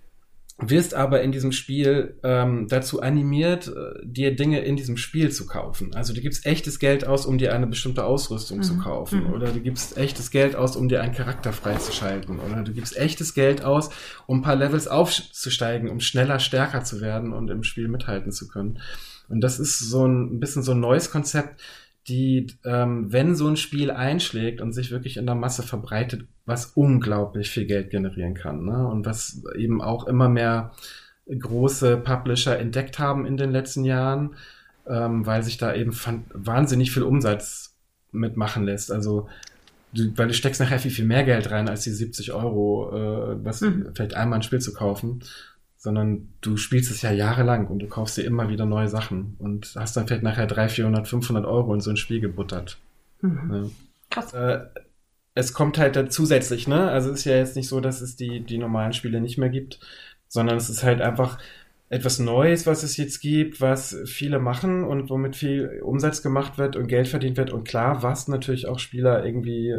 wirst aber in diesem Spiel dazu animiert, dir Dinge in diesem Spiel zu kaufen. Also du gibst echtes Geld aus, um dir eine bestimmte Ausrüstung zu kaufen. Oder du gibst echtes Geld aus, um dir einen Charakter freizuschalten. Oder du gibst echtes Geld aus, um ein paar Levels aufzusteigen, um schneller, stärker zu werden und im Spiel mithalten zu können. Und das ist so ein bisschen so ein neues Konzept, die, wenn so ein Spiel einschlägt und sich wirklich in der Masse verbreitet, was unglaublich viel Geld generieren kann, ne? Und was eben auch immer mehr große Publisher entdeckt haben in den letzten Jahren, weil sich da eben wahnsinnig viel Umsatz mitmachen lässt. Also, weil du steckst nachher viel mehr Geld rein, als die 70 Euro, vielleicht einmal ein Spiel zu kaufen, sondern du spielst es ja jahrelang und du kaufst dir immer wieder neue Sachen und hast dann vielleicht nachher 300, 400, 500 Euro in so ein Spiel gebuttert. Ja. Krass. Es kommt halt da zusätzlich, ne? Also es ist ja jetzt nicht so, dass es die normalen Spiele nicht mehr gibt, sondern es ist halt einfach etwas Neues, was es jetzt gibt, was viele machen und womit viel Umsatz gemacht wird und Geld verdient wird. Und klar, was natürlich auch Spieler irgendwie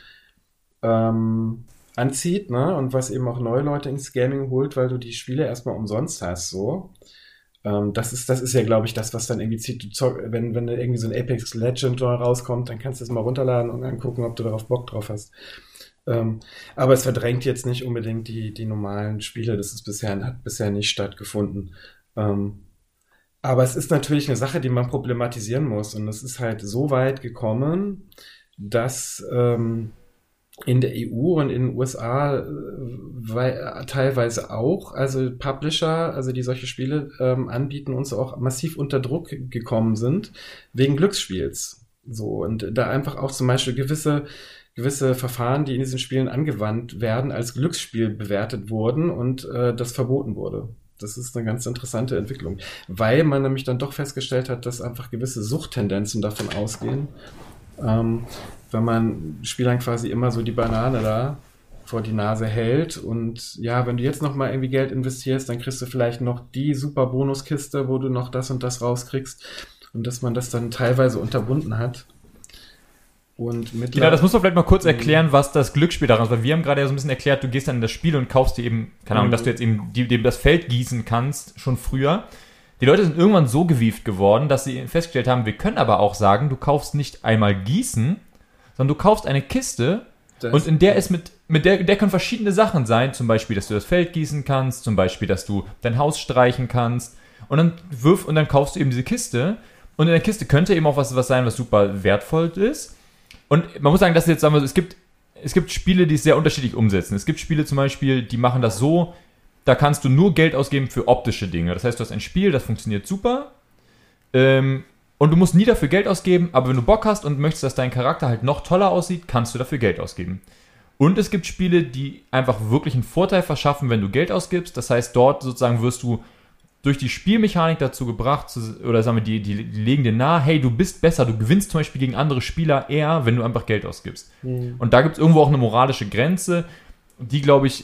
anzieht, ne? Und was eben auch neue Leute ins Gaming holt, weil du die Spiele erstmal umsonst hast, so. Das ist ja, glaube ich, das, was dann irgendwie zieht. Wenn irgendwie so ein Apex Legend rauskommt, dann kannst du es mal runterladen und angucken, ob du darauf Bock drauf hast. Aber es verdrängt jetzt nicht unbedingt die normalen Spiele. Das ist hat bisher nicht stattgefunden. Aber es ist natürlich eine Sache, die man problematisieren muss. Und es ist halt so weit gekommen, dass in der EU und in den USA teilweise auch, also Publisher, also die solche Spiele anbieten, uns auch massiv unter Druck gekommen sind, wegen Glücksspiels. So, und da einfach auch zum Beispiel gewisse Verfahren, die in diesen Spielen angewandt werden, als Glücksspiel bewertet wurden und das verboten wurde. Das ist eine ganz interessante Entwicklung, weil man nämlich dann doch festgestellt hat, dass einfach gewisse Suchttendenzen davon ausgehen, wenn man Spielern quasi immer so die Banane da vor die Nase hält und ja, wenn du jetzt noch mal irgendwie Geld investierst, dann kriegst du vielleicht noch die super Bonuskiste, wo du noch das und das rauskriegst und dass man das dann teilweise unterbunden hat. Und genau, das muss man vielleicht mal kurz erklären, was das Glücksspiel daran ist, weil wir haben gerade ja so ein bisschen erklärt, du gehst dann in das Spiel und kaufst dir eben, keine Ahnung, dass du jetzt eben dem das Feld gießen kannst, schon früher. Die Leute sind irgendwann so gewieft geworden, dass sie festgestellt haben, wir können aber auch sagen, du kaufst nicht einmal gießen, sondern du kaufst eine Kiste und in der ist mit der können verschiedene Sachen sein, zum Beispiel, dass du das Feld gießen kannst, zum Beispiel, dass du dein Haus streichen kannst und dann kaufst du eben diese Kiste und in der Kiste könnte eben auch was sein, was super wertvoll ist. Und man muss sagen, dass jetzt, sagen wir so, es gibt Spiele, die es sehr unterschiedlich umsetzen. Es gibt Spiele zum Beispiel, die machen das so, da kannst du nur Geld ausgeben für optische Dinge. Das heißt, du hast ein Spiel, das funktioniert super und du musst nie dafür Geld ausgeben, aber wenn du Bock hast und möchtest, dass dein Charakter halt noch toller aussieht, kannst du dafür Geld ausgeben. Und es gibt Spiele, die einfach wirklich einen Vorteil verschaffen, wenn du Geld ausgibst. Das heißt, dort sozusagen wirst du durch die Spielmechanik dazu gebracht, oder sagen wir, die legen dir nahe, hey, du bist besser, du gewinnst zum Beispiel gegen andere Spieler eher, wenn du einfach Geld ausgibst. Mhm. Und da gibt es irgendwo auch eine moralische Grenze, die, glaube ich,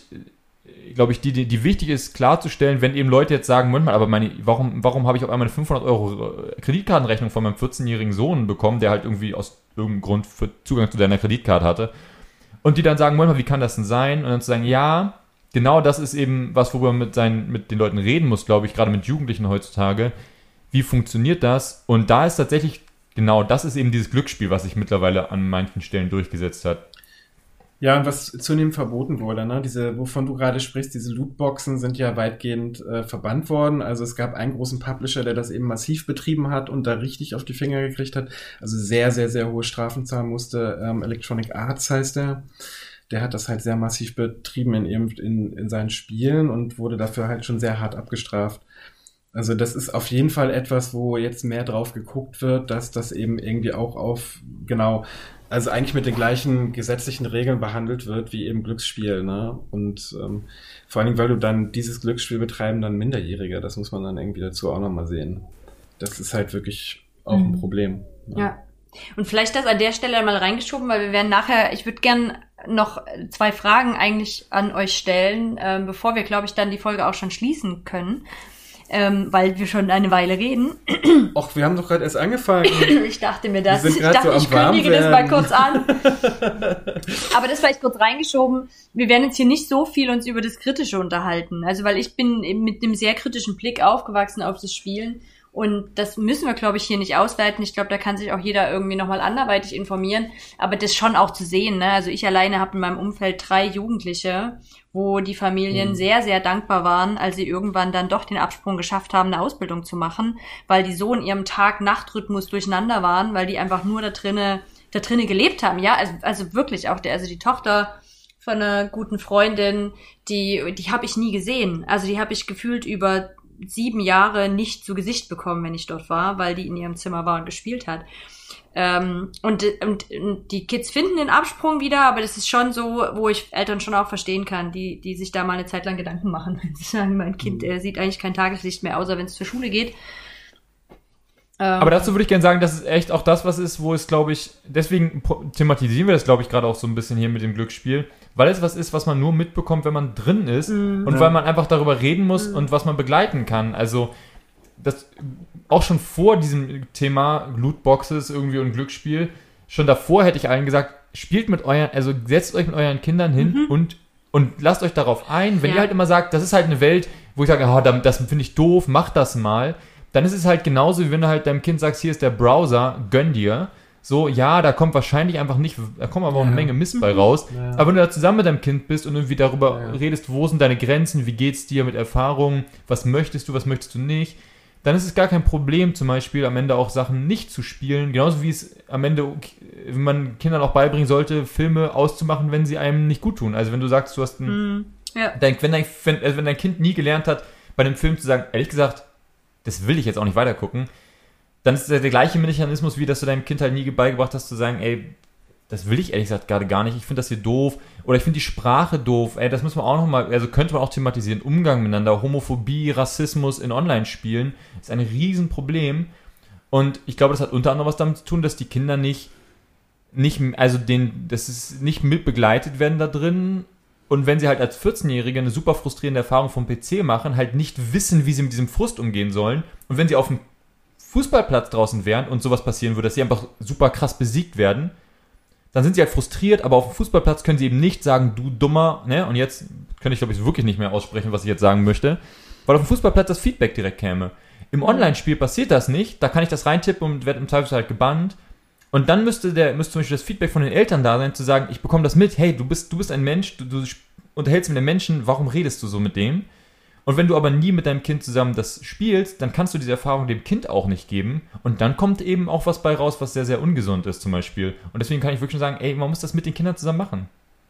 die wichtig ist, klarzustellen, wenn eben Leute jetzt sagen, Moment mal, aber warum habe ich auf einmal eine 500 € Kreditkartenrechnung von meinem 14-jährigen Sohn bekommen, der halt irgendwie aus irgendeinem Grund für Zugang zu deiner Kreditkarte hatte. Und die dann sagen, Moment mal, wie kann das denn sein? Und dann zu sagen, ja, genau das ist eben was, worüber man mit den Leuten reden muss, glaube ich, gerade mit Jugendlichen heutzutage. Wie funktioniert das? Und da ist tatsächlich, genau, das ist eben dieses Glücksspiel, was sich mittlerweile an manchen Stellen durchgesetzt hat. Ja, und was zunehmend verboten wurde, ne? Wovon du gerade sprichst, diese Lootboxen sind ja weitgehend verbannt worden. Also es gab einen großen Publisher, der das eben massiv betrieben hat und da richtig auf die Finger gekriegt hat. Also sehr, sehr, sehr hohe Strafen zahlen musste. Electronic Arts heißt der. Der hat das halt sehr massiv betrieben in seinen Spielen und wurde dafür halt schon sehr hart abgestraft. Also das ist auf jeden Fall etwas, wo jetzt mehr drauf geguckt wird, dass das eben irgendwie auch also eigentlich mit den gleichen gesetzlichen Regeln behandelt wird wie eben Glücksspiel, ne? Und vor allen Dingen, weil du dann dieses Glücksspiel betreiben dann Minderjährige, das muss man dann irgendwie dazu auch nochmal sehen. Das ist halt wirklich auch ein Problem. Ne? Ja. Und vielleicht das an der Stelle mal reingeschoben, weil wir werden nachher, ich würde gern noch 2 Fragen eigentlich an euch stellen, bevor wir, glaube ich, dann die Folge auch schon schließen können, weil wir schon eine Weile reden. Och, wir haben doch gerade erst angefangen. Ich dachte mir das. Ich kündige das mal kurz an. Aber das vielleicht kurz reingeschoben. Wir werden jetzt hier nicht so viel uns über das Kritische unterhalten. Also, weil ich bin eben mit einem sehr kritischen Blick aufgewachsen auf das Spielen. Und das müssen wir, glaube ich, hier nicht ausweiten. Ich glaube, da kann sich auch jeder irgendwie nochmal anderweitig informieren. Aber das schon auch zu sehen, ne? Also ich alleine habe in meinem Umfeld 3 Jugendliche, wo die Familien sehr, sehr dankbar waren, als sie irgendwann dann doch den Absprung geschafft haben, eine Ausbildung zu machen, weil die so in ihrem Tag-Nacht-Rhythmus durcheinander waren, weil die einfach nur da drinne gelebt haben. Ja, also wirklich auch die Tochter von einer guten Freundin, die habe ich nie gesehen. Also die habe ich gefühlt über 7 Jahre nicht zu Gesicht bekommen, wenn ich dort war, weil die in ihrem Zimmer war und gespielt hat. Und die Kids finden den Absprung wieder, aber das ist schon so, wo ich Eltern schon auch verstehen kann, die sich da mal eine Zeit lang Gedanken machen, wenn sie sagen, mein Kind sieht eigentlich kein Tageslicht mehr, außer wenn es zur Schule geht. Aber dazu würde ich gerne sagen, das ist echt auch das, was ist, wo es, glaube ich, deswegen thematisieren wir das, glaube ich, gerade auch so ein bisschen hier mit dem Glücksspiel, weil es was ist, was man nur mitbekommt, wenn man drin ist und weil man einfach darüber reden muss und was man begleiten kann. Also das auch schon vor diesem Thema Lootboxes irgendwie und Glücksspiel, schon davor hätte ich allen gesagt, setzt euch mit euren Kindern hin und lasst euch darauf ein. Wenn ihr halt immer sagt, das ist halt eine Welt, wo ich sage, das finde ich doof, mach das mal, dann ist es halt genauso, wie wenn du halt deinem Kind sagst, hier ist der Browser, gönn dir. So, ja, da kommt wahrscheinlich einfach nicht, da kommt aber auch eine Menge Mist bei raus. Ja. Aber wenn du da zusammen mit deinem Kind bist und irgendwie darüber redest, wo sind deine Grenzen, wie geht's dir mit Erfahrungen, was möchtest du nicht, dann ist es gar kein Problem, zum Beispiel am Ende auch Sachen nicht zu spielen. Genauso wie es am Ende, wenn man Kindern auch beibringen sollte, Filme auszumachen, wenn sie einem nicht gut tun. Also wenn du sagst, du hast wenn dein Kind nie gelernt hat, bei einem Film zu sagen, ehrlich gesagt, das will ich jetzt auch nicht weitergucken, dann ist der gleiche Mechanismus, wie dass du deinem Kind halt nie beigebracht hast, zu sagen, ey, das will ich ehrlich gesagt gerade gar nicht, ich finde das hier doof, oder ich finde die Sprache doof, ey, das müssen wir auch nochmal, also könnte man auch thematisieren, Umgang miteinander, Homophobie, Rassismus in Online-Spielen ist ein Riesenproblem, und ich glaube, das hat unter anderem was damit zu tun, dass die Kinder nicht mit begleitet werden da drin, und wenn sie halt als 14-Jährige eine super frustrierende Erfahrung vom PC machen, halt nicht wissen, wie sie mit diesem Frust umgehen sollen, und wenn sie auf dem Fußballplatz draußen wären und sowas passieren würde, dass sie einfach super krass besiegt werden, dann sind sie halt frustriert, aber auf dem Fußballplatz können sie eben nicht sagen, du Dummer, ne? Und jetzt könnte ich, glaube ich, wirklich nicht mehr aussprechen, was ich jetzt sagen möchte, weil auf dem Fußballplatz das Feedback direkt käme. Im Online-Spiel passiert das nicht, da kann ich das reintippen und werde im Zweifelsfall halt gebannt. Und dann müsste zum Beispiel das Feedback von den Eltern da sein, zu sagen, ich bekomme das mit, hey, du bist ein Mensch, du unterhältst mit einem Menschen, warum redest du so mit dem? Und wenn du aber nie mit deinem Kind zusammen das spielst, dann kannst du diese Erfahrung dem Kind auch nicht geben. Und dann kommt eben auch was bei raus, was sehr, sehr ungesund ist zum Beispiel. Und deswegen kann ich wirklich schon sagen, ey, man muss das mit den Kindern zusammen machen.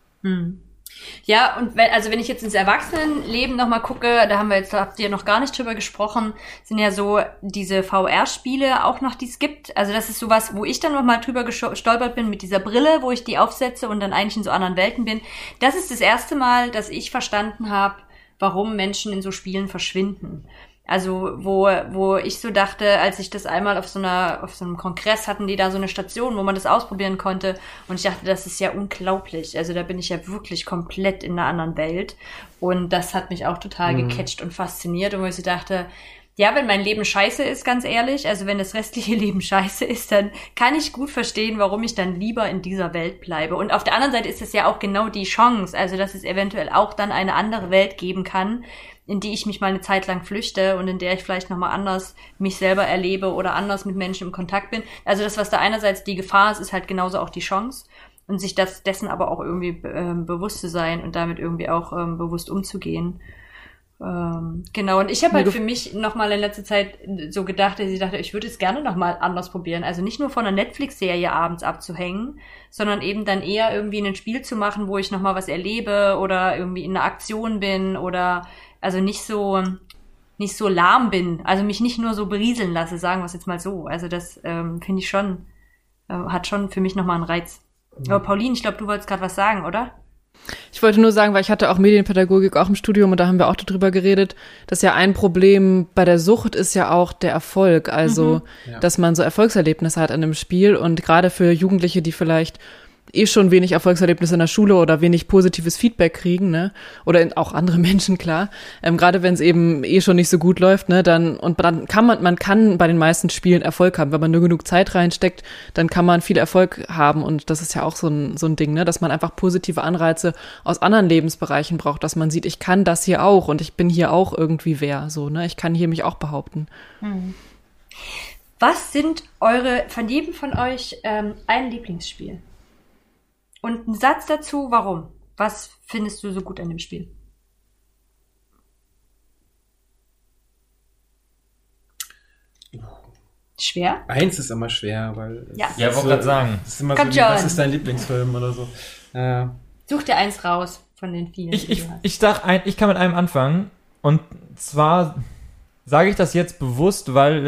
Ja, und wenn ich jetzt ins Erwachsenenleben nochmal gucke, habt ihr noch gar nicht drüber gesprochen, sind ja so diese VR-Spiele auch noch, die es gibt. Also das ist sowas, wo ich dann nochmal drüber gestolpert bin mit dieser Brille, wo ich die aufsetze und dann eigentlich in so anderen Welten bin. Das ist das erste Mal, dass ich verstanden habe, warum Menschen in so Spielen verschwinden. Also wo ich so dachte, als ich das einmal auf so einem Kongress hatten, die da so eine Station, wo man das ausprobieren konnte, und ich dachte, das ist ja unglaublich. Also da bin ich ja wirklich komplett in einer anderen Welt, und das hat mich auch total gecatcht und fasziniert, und wo ich so dachte, ja, wenn mein Leben scheiße ist, ganz ehrlich, also wenn das restliche Leben scheiße ist, dann kann ich gut verstehen, warum ich dann lieber in dieser Welt bleibe. Und auf der anderen Seite ist es ja auch genau die Chance, also dass es eventuell auch dann eine andere Welt geben kann, in die ich mich mal eine Zeit lang flüchte und in der ich vielleicht nochmal anders mich selber erlebe oder anders mit Menschen im Kontakt bin. Also das, was da einerseits die Gefahr ist, ist halt genauso auch die Chance, und sich dessen aber auch irgendwie bewusst zu sein und damit irgendwie auch bewusst umzugehen. Genau, und ich habe halt für mich nochmal in letzter Zeit so gedacht, dass ich dachte, ich würde es gerne nochmal anders probieren. Also nicht nur von einer Netflix-Serie abends abzuhängen, sondern eben dann eher irgendwie ein Spiel zu machen, wo ich nochmal was erlebe oder irgendwie in einer Aktion bin oder also nicht so lahm bin, also mich nicht nur so berieseln lasse, sagen wir es jetzt mal so. Also das finde ich schon, hat schon für mich nochmal einen Reiz. Aber Pauline, ich glaube, du wolltest gerade was sagen, oder? Ich wollte nur sagen, weil ich hatte auch Medienpädagogik auch im Studium, und da haben wir auch darüber geredet, dass ja ein Problem bei der Sucht ist ja auch der Erfolg, also dass man so Erfolgserlebnisse hat an einem Spiel, und gerade für Jugendliche, die vielleicht schon wenig Erfolgserlebnisse in der Schule oder wenig positives Feedback kriegen, ne? Oder auch andere Menschen, klar. Gerade wenn es eben schon nicht so gut läuft, ne? Dann kann man kann bei den meisten Spielen Erfolg haben. Wenn man nur genug Zeit reinsteckt, dann kann man viel Erfolg haben, und das ist ja auch so ein Ding, ne? Dass man einfach positive Anreize aus anderen Lebensbereichen braucht, dass man sieht, ich kann das hier auch und ich bin hier auch irgendwie wer, so, ne? Ich kann hier mich auch behaupten. Was sind von jedem von euch ein Lieblingsspiel? Und ein Satz dazu, warum? Was findest du so gut an dem Spiel? Schwer? Eins ist immer schwer, weil... Ja, wollte gerade sagen. Das ist immer so, was ist dein Lieblingsfilm oder so? Such dir eins raus von den vielen. Ich kann mit einem anfangen. Und zwar sage ich das jetzt bewusst, weil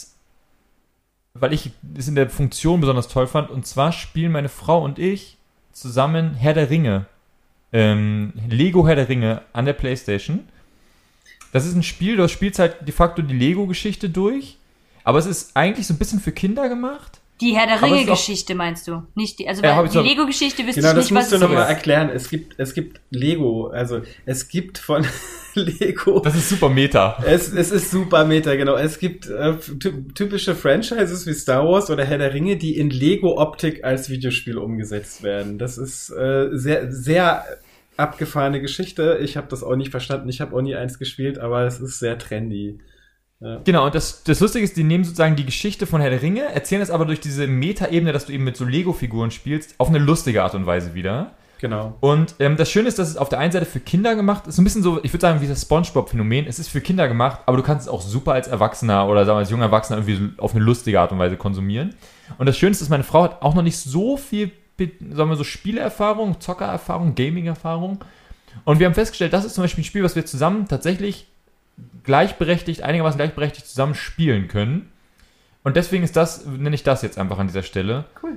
ich es in der Funktion besonders toll fand. Und zwar spielen meine Frau und ich zusammen Herr der Ringe. Lego Herr der Ringe an der PlayStation. Das ist ein Spiel, du spielst halt de facto die Lego-Geschichte durch, aber es ist eigentlich so ein bisschen für Kinder gemacht. Die Herr der Ringe-Geschichte meinst du? Nicht die, also die Lego-Geschichte wüsste ich nicht, was es ist. Genau, das musst du nochmal erklären. Es gibt Lego, also es gibt von Lego... Das ist super Meta. Es ist super Meta, genau. Es gibt typische Franchises wie Star Wars oder Herr der Ringe, die in Lego-Optik als Videospiel umgesetzt werden. Das ist sehr, sehr abgefahrene Geschichte. Ich habe das auch nicht verstanden. Ich habe auch nie eins gespielt, aber es ist sehr trendy. Ja. Genau, und das Lustige ist, die nehmen sozusagen die Geschichte von Herr der Ringe, erzählen es aber durch diese Meta-Ebene, dass du eben mit so Lego-Figuren spielst, auf eine lustige Art und Weise wieder. Genau. Und das Schöne ist, dass es auf der einen Seite für Kinder gemacht ist, so ein bisschen so, ich würde sagen, wie das SpongeBob-Phänomen. Es ist für Kinder gemacht, aber du kannst es auch super als Erwachsener oder sagen wir als junger Erwachsener irgendwie auf eine lustige Art und Weise konsumieren. Und das Schönste ist, meine Frau hat auch noch nicht so viel, sagen wir so, Spielerfahrung, Zockererfahrung, Gaming-Erfahrung. Und wir haben festgestellt, das ist zum Beispiel ein Spiel, was wir zusammen tatsächlich einigermaßen gleichberechtigt zusammen spielen können. Und deswegen nenne ich das jetzt einfach an dieser Stelle. Cool.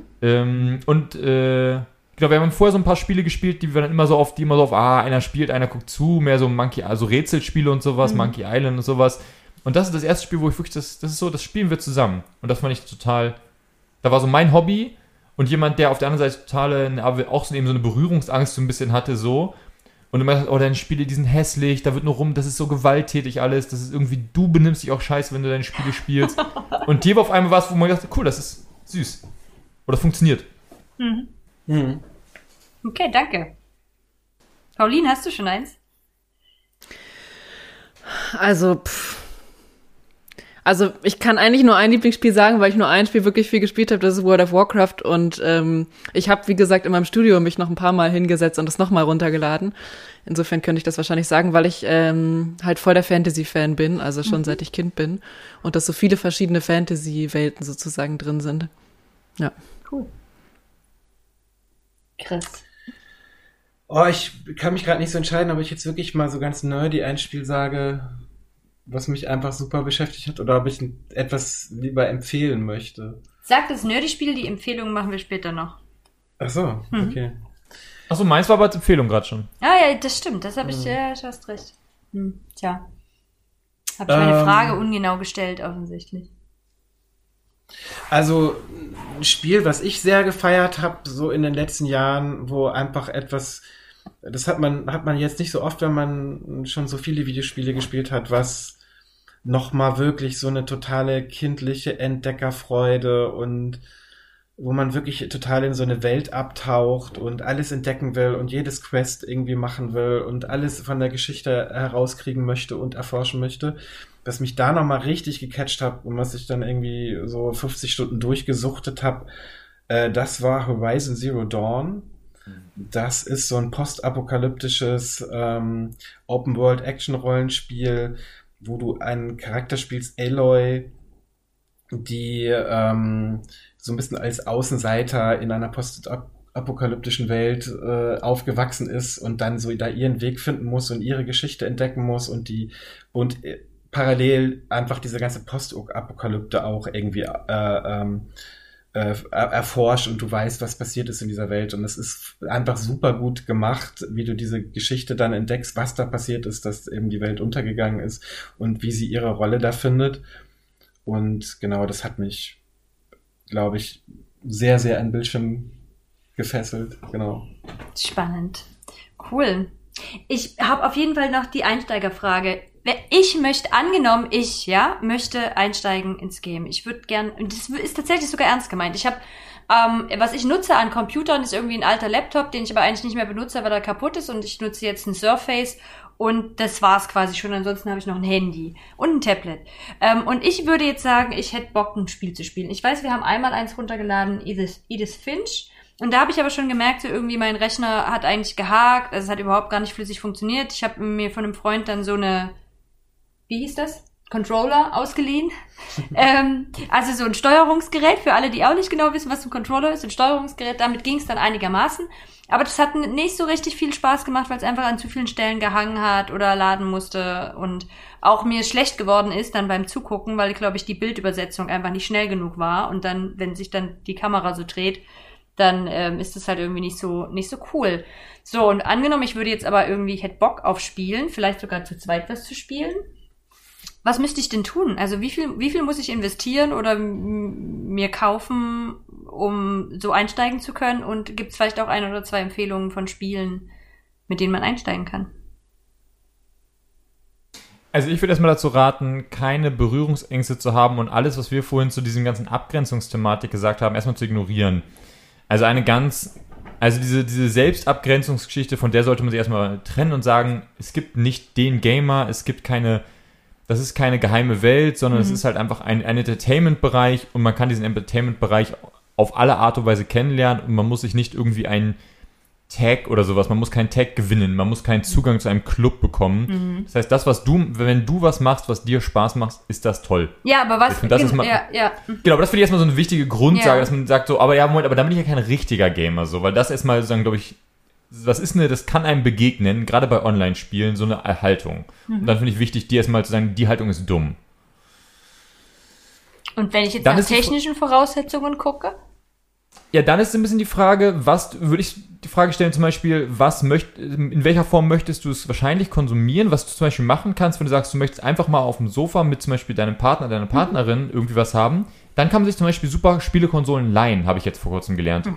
Genau, wir haben vorher so ein paar Spiele gespielt, die wir dann immer so auf, einer spielt, einer guckt zu, mehr so also Rätselspiele und sowas, Monkey Island und sowas. Und das ist das erste Spiel, wo ich wirklich, das spielen wir zusammen. Und das fand ich total, da war so mein Hobby und jemand, der auf der anderen Seite auch so eben so eine Berührungsangst so ein bisschen hatte, so. Und immer gesagt, deine Spiele, die sind hässlich, da wird nur das ist so gewalttätig alles, das ist irgendwie, du benimmst dich auch scheiße, wenn du deine Spiele spielst. Und hier war auf einmal was, wo man dachte, cool, das ist süß. Oder funktioniert. Okay, danke. Pauline, hast du schon eins? Also ich kann eigentlich nur ein Lieblingsspiel sagen, weil ich nur ein Spiel wirklich viel gespielt habe, das ist World of Warcraft und ich habe, wie gesagt, in meinem Studio mich noch ein paar Mal hingesetzt und das nochmal runtergeladen. Insofern könnte ich das wahrscheinlich sagen, weil ich halt voll der Fantasy-Fan bin, also schon seit ich Kind bin und dass so viele verschiedene Fantasy-Welten sozusagen drin sind. Ja. Cool. Chris. Ich kann mich gerade nicht so entscheiden, ob ich jetzt wirklich mal so ganz nerdy ein Spiel sage, was mich einfach super beschäftigt hat, oder ob ich etwas lieber empfehlen möchte. Sag das Nerdy-Spiel, die Empfehlungen machen wir später noch. Ach so, okay. Achso, meins war aber als Empfehlung gerade schon. Ah ja, das stimmt, das habe ich, du hast recht. Tja. Habe ich meine Frage ungenau gestellt, offensichtlich. Also ein Spiel, was ich sehr gefeiert habe, so in den letzten Jahren, wo einfach etwas, das hat man jetzt nicht so oft, wenn man schon so viele Videospiele gespielt hat, was nochmal wirklich so eine totale kindliche Entdeckerfreude und wo man wirklich total in so eine Welt abtaucht und alles entdecken will und jedes Quest irgendwie machen will und alles von der Geschichte herauskriegen möchte und erforschen möchte, was mich da nochmal richtig gecatcht hat und was ich dann irgendwie so 50 Stunden durchgesuchtet habe, das war Horizon Zero Dawn. Das ist so ein postapokalyptisches Open-World-Action-Rollenspiel, wo du einen Charakter spielst, Aloy, die so ein bisschen als Außenseiter in einer postapokalyptischen Welt aufgewachsen ist und dann so da ihren Weg finden muss und ihre Geschichte entdecken muss und parallel einfach diese ganze Postapokalypte auch irgendwie erforscht und du weißt, was passiert ist in dieser Welt. Und es ist einfach super gut gemacht, wie du diese Geschichte dann entdeckst, was da passiert ist, dass eben die Welt untergegangen ist und wie sie ihre Rolle da findet. Und genau, das hat mich, glaube ich, sehr, sehr an den Bildschirm gefesselt. Genau. Spannend. Cool. Ich habe auf jeden Fall noch die Einsteigerfrage. Ich möchte einsteigen ins Game. Ich würde gern, und das ist tatsächlich sogar ernst gemeint. Ich habe, was ich nutze an Computern, ist irgendwie ein alter Laptop, den ich aber eigentlich nicht mehr benutze, weil er kaputt ist, und ich nutze jetzt ein Surface und das war's quasi schon. Ansonsten habe ich noch ein Handy und ein Tablet. Und ich würde jetzt sagen, ich hätte Bock, ein Spiel zu spielen. Ich weiß, wir haben einmal eins runtergeladen, Edith Finch. Und da habe ich aber schon gemerkt, so irgendwie mein Rechner hat eigentlich gehakt, also es hat überhaupt gar nicht flüssig funktioniert. Ich habe mir von einem Freund dann so eine, wie hieß das? Controller ausgeliehen. Also so ein Steuerungsgerät, für alle, die auch nicht genau wissen, was ein Controller ist, ein Steuerungsgerät, damit ging es dann einigermaßen. Aber das hat nicht so richtig viel Spaß gemacht, weil es einfach an zu vielen Stellen gehangen hat oder laden musste und auch mir schlecht geworden ist dann beim Zugucken, weil, glaube ich, die Bildübersetzung einfach nicht schnell genug war und dann, wenn sich dann die Kamera so dreht, dann ist das halt irgendwie nicht so cool. So, und angenommen, ich hätte Bock auf Spielen, vielleicht sogar zu zweit was zu spielen. Was müsste ich denn tun? Also wie viel muss ich investieren oder mir kaufen, um so einsteigen zu können? Und gibt es vielleicht auch 1 oder 2 Empfehlungen von Spielen, mit denen man einsteigen kann? Also ich würde erstmal dazu raten, keine Berührungsängste zu haben und alles, was wir vorhin zu diesem ganzen Abgrenzungsthematik gesagt haben, erstmal zu ignorieren. Also diese Selbstabgrenzungsgeschichte, von der sollte man sich erstmal trennen und sagen, es gibt nicht den Gamer, das ist keine geheime Welt, sondern es ist halt einfach ein Entertainment-Bereich und man kann diesen Entertainment-Bereich auf alle Art und Weise kennenlernen und man muss sich nicht irgendwie einen Tag oder sowas, man muss keinen Tag gewinnen, man muss keinen Zugang zu einem Club bekommen. Das heißt, wenn du was machst, was dir Spaß macht, ist das toll. Ja, aber was? Genau, aber das finde ich erstmal so eine wichtige Grundsage, dass man sagt so, aber dann bin ich ja kein richtiger Gamer, so, weil das erstmal sozusagen, glaube ich, das kann einem begegnen, gerade bei Online-Spielen, so eine Haltung. Und dann finde ich wichtig, dir erstmal zu sagen, die Haltung ist dumm. Und wenn ich jetzt nach technischen Voraussetzungen gucke? Ja, dann ist ein bisschen die Frage, würde ich die Frage stellen, zum Beispiel, in welcher Form möchtest du es wahrscheinlich konsumieren, was du zum Beispiel machen kannst, wenn du sagst, du möchtest einfach mal auf dem Sofa mit zum Beispiel deinem Partner, deiner Partnerin irgendwie was haben, dann kann man sich zum Beispiel super Spielekonsolen leihen, habe ich jetzt vor kurzem gelernt.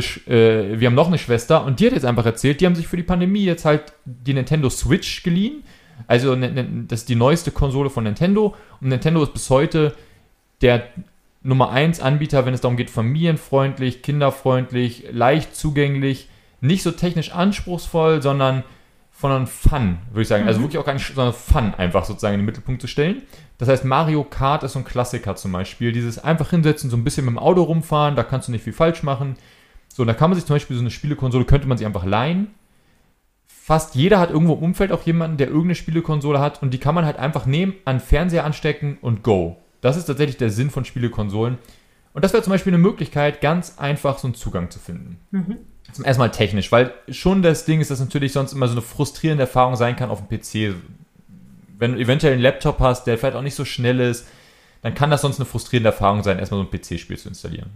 Wir haben noch eine Schwester und die hat jetzt einfach erzählt, die haben sich für die Pandemie jetzt halt die Nintendo Switch geliehen, also das ist die neueste Konsole von Nintendo und Nintendo ist bis heute der Nummer 1 Anbieter, wenn es darum geht, familienfreundlich, kinderfreundlich, leicht zugänglich, nicht so technisch anspruchsvoll, sondern von Fun, würde ich sagen. Also wirklich auch gar nicht, sondern Fun einfach sozusagen in den Mittelpunkt zu stellen. Das heißt, Mario Kart ist so ein Klassiker zum Beispiel. Dieses einfach hinsetzen, so ein bisschen mit dem Auto rumfahren, da kannst du nicht viel falsch machen. So, da kann man sich zum Beispiel so eine Spielekonsole, könnte man sich einfach leihen. Fast jeder hat irgendwo im Umfeld auch jemanden, der irgendeine Spielekonsole hat und die kann man halt einfach nehmen, an den Fernseher anstecken und go. Das ist tatsächlich der Sinn von Spielekonsolen. Und das wäre zum Beispiel eine Möglichkeit, ganz einfach so einen Zugang zu finden. Zum ersten Mal technisch, weil schon das Ding ist, dass natürlich sonst immer so eine frustrierende Erfahrung sein kann auf dem PC. Wenn du eventuell einen Laptop hast, der vielleicht auch nicht so schnell ist, dann kann das sonst eine frustrierende Erfahrung sein, erstmal so ein PC-Spiel zu installieren.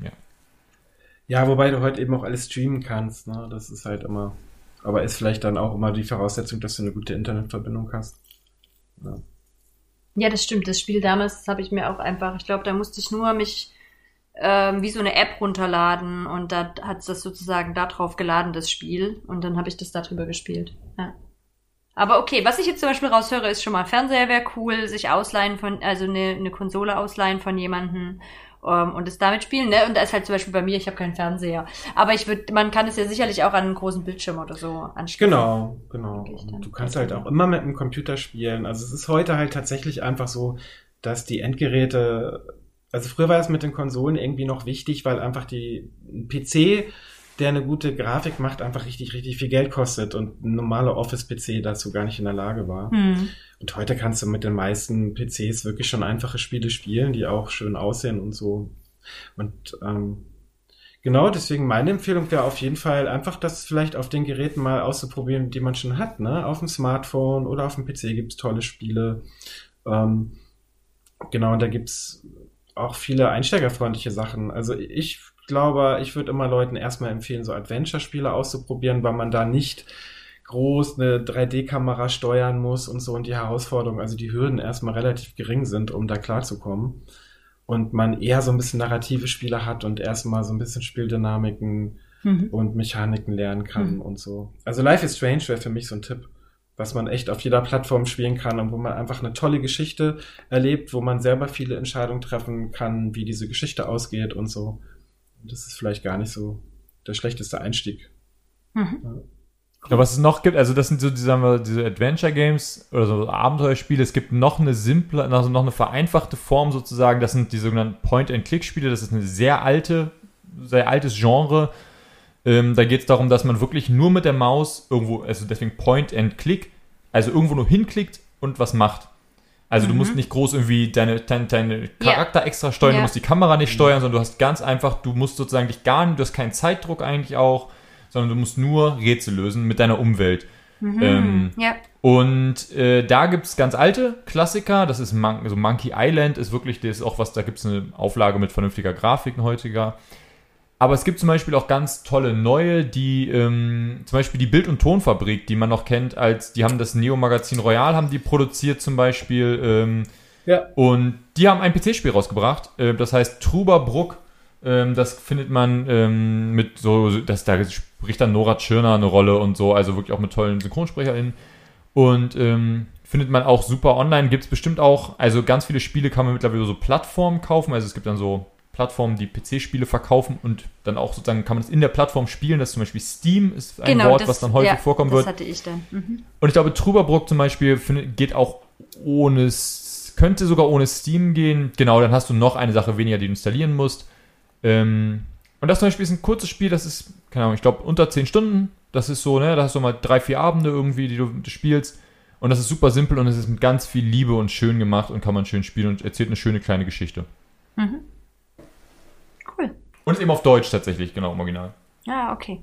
Ja, wobei du heute eben auch alles streamen kannst. Ne? Das ist halt immer, aber ist vielleicht dann auch immer die Voraussetzung, dass du eine gute Internetverbindung hast. Ja. Ja, das stimmt. Das Spiel damals, das habe ich mir auch einfach, ich glaube, da musste ich nur mich wie so eine App runterladen und da hat es das sozusagen da drauf geladen, das Spiel. Und dann habe ich das darüber gespielt. Ja. Aber okay, was ich jetzt zum Beispiel raushöre, ist schon mal Fernseher wäre cool, sich ausleihen also eine Konsole ausleihen von jemandem und es damit spielen, ne? Und da ist halt zum Beispiel bei mir, ich habe keinen Fernseher. Aber man kann es ja sicherlich auch an einen großen Bildschirm oder so anschließen. Genau. Und du kannst halt auch immer mit dem Computer spielen. Also es ist heute halt tatsächlich einfach so, dass die Endgeräte, also früher war es mit den Konsolen irgendwie noch wichtig, weil einfach ein PC, der eine gute Grafik macht, einfach richtig, richtig viel Geld kostet und ein normaler Office-PC dazu gar nicht in der Lage war. Und heute kannst du mit den meisten PCs wirklich schon einfache Spiele spielen, die auch schön aussehen und so. Und genau, deswegen meine Empfehlung wäre auf jeden Fall einfach, das vielleicht auf den Geräten mal auszuprobieren, die man schon hat, ne? Auf dem Smartphone oder auf dem PC gibt's tolle Spiele. Genau, und da gibt's auch viele einsteigerfreundliche Sachen. Also ich glaube, ich würde immer Leuten erstmal empfehlen, so Adventure-Spiele auszuprobieren, weil man da nicht groß eine 3D-Kamera steuern muss und so und die Herausforderungen, also die Hürden erstmal relativ gering sind, um da klarzukommen. Und man eher so ein bisschen narrative Spiele hat und erstmal so ein bisschen Spieldynamiken und Mechaniken lernen kann und so. Also Life is Strange wäre für mich so ein Tipp, was man echt auf jeder Plattform spielen kann und wo man einfach eine tolle Geschichte erlebt, wo man selber viele Entscheidungen treffen kann, wie diese Geschichte ausgeht und so. Und das ist vielleicht gar nicht so der schlechteste Einstieg. Ja, was es noch gibt, also das sind so diese Adventure-Games oder so Abenteuerspiele. Es gibt noch eine simple, also noch eine vereinfachte Form sozusagen. Das sind die sogenannten Point-and-Click-Spiele. Das ist eine sehr altes Genre. Da geht es darum, dass man wirklich nur mit der Maus irgendwo, also deswegen Point-and-Click, also irgendwo nur hinklickt und was macht. Also du musst nicht groß irgendwie deine Charakter extra steuern, du musst die Kamera nicht steuern, sondern du hast ganz einfach, du musst sozusagen du hast keinen Zeitdruck eigentlich auch, sondern du musst nur Rätsel lösen mit deiner Umwelt. Und da gibt es ganz alte Klassiker, das ist Monkey Island ist wirklich, das ist auch was, da gibt es eine Auflage mit vernünftiger Grafik heutiger. Aber es gibt zum Beispiel auch ganz tolle neue, die zum Beispiel die Bild- und Tonfabrik, die man noch kennt, die haben das Neo-Magazin Royal, haben die produziert zum Beispiel. Und die haben ein PC-Spiel rausgebracht, das heißt Truberbrook. Das findet man mit so, da spricht dann Nora Tschirner eine Rolle und so, also wirklich auch mit tollen SynchronsprecherInnen. Und findet man auch super online, gibt es bestimmt auch, also ganz viele Spiele kann man mittlerweile so Plattformen kaufen, also es gibt dann so Plattformen, die PC-Spiele verkaufen und dann auch sozusagen kann man es in der Plattform spielen. Das ist zum Beispiel Steam, ist ein Wort, was dann häufig vorkommen wird. Das hatte ich dann. Und ich glaube, Truberbrook zum Beispiel geht auch könnte sogar ohne Steam gehen. Genau, dann hast du noch eine Sache weniger, die du installieren musst. Und das zum Beispiel ist ein kurzes Spiel, das ist, keine Ahnung, ich glaube unter 10 Stunden. Das ist so, ne, da hast du mal 3-4 Abende irgendwie, die du spielst. Und das ist super simpel und es ist mit ganz viel Liebe und schön gemacht und kann man schön spielen und erzählt eine schöne kleine Geschichte. Cool. Und ist eben auf Deutsch tatsächlich, genau, im Original. Ah, okay.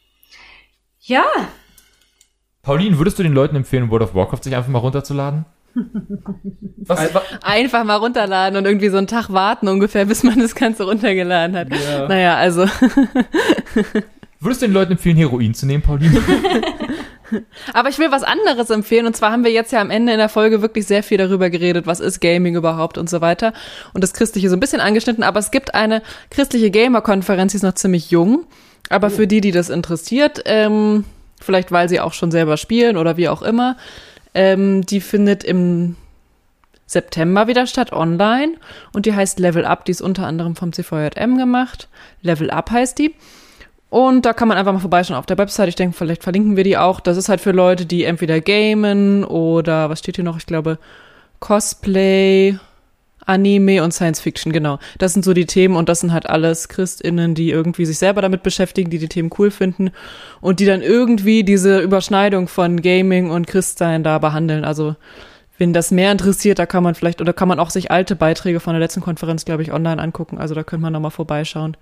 Ja. Pauline, würdest du den Leuten empfehlen, World of Warcraft sich einfach mal runterzuladen? Einfach mal runterladen und irgendwie so einen Tag warten ungefähr, bis man das Ganze runtergeladen hat. Ja. Naja, also. Würdest du den Leuten empfehlen, Heroin zu nehmen, Pauline? Aber ich will was anderes empfehlen. Und zwar haben wir jetzt ja am Ende in der Folge wirklich sehr viel darüber geredet, was ist Gaming überhaupt und so weiter. Und das Christliche so ein bisschen angeschnitten. Aber es gibt eine christliche Gamer-Konferenz, die ist noch ziemlich jung. Aber für die das interessiert, vielleicht weil sie auch schon selber spielen oder wie auch immer, die findet im September wieder statt, online. Und die heißt Level Up. Die ist unter anderem vom CVJM gemacht. Level Up heißt die. Und da kann man einfach mal vorbeischauen auf der Website. Ich denke, vielleicht verlinken wir die auch. Das ist halt für Leute, die entweder gamen oder, was steht hier noch? Ich glaube, Cosplay, Anime und Science Fiction, genau. Das sind so die Themen und das sind halt alles ChristInnen, die irgendwie sich selber damit beschäftigen, die Themen cool finden und die dann irgendwie diese Überschneidung von Gaming und Christsein da behandeln. Also, wenn das mehr interessiert, da kann man vielleicht, oder kann man auch sich alte Beiträge von der letzten Konferenz, glaube ich, online angucken. Also, da könnte man nochmal vorbeischauen.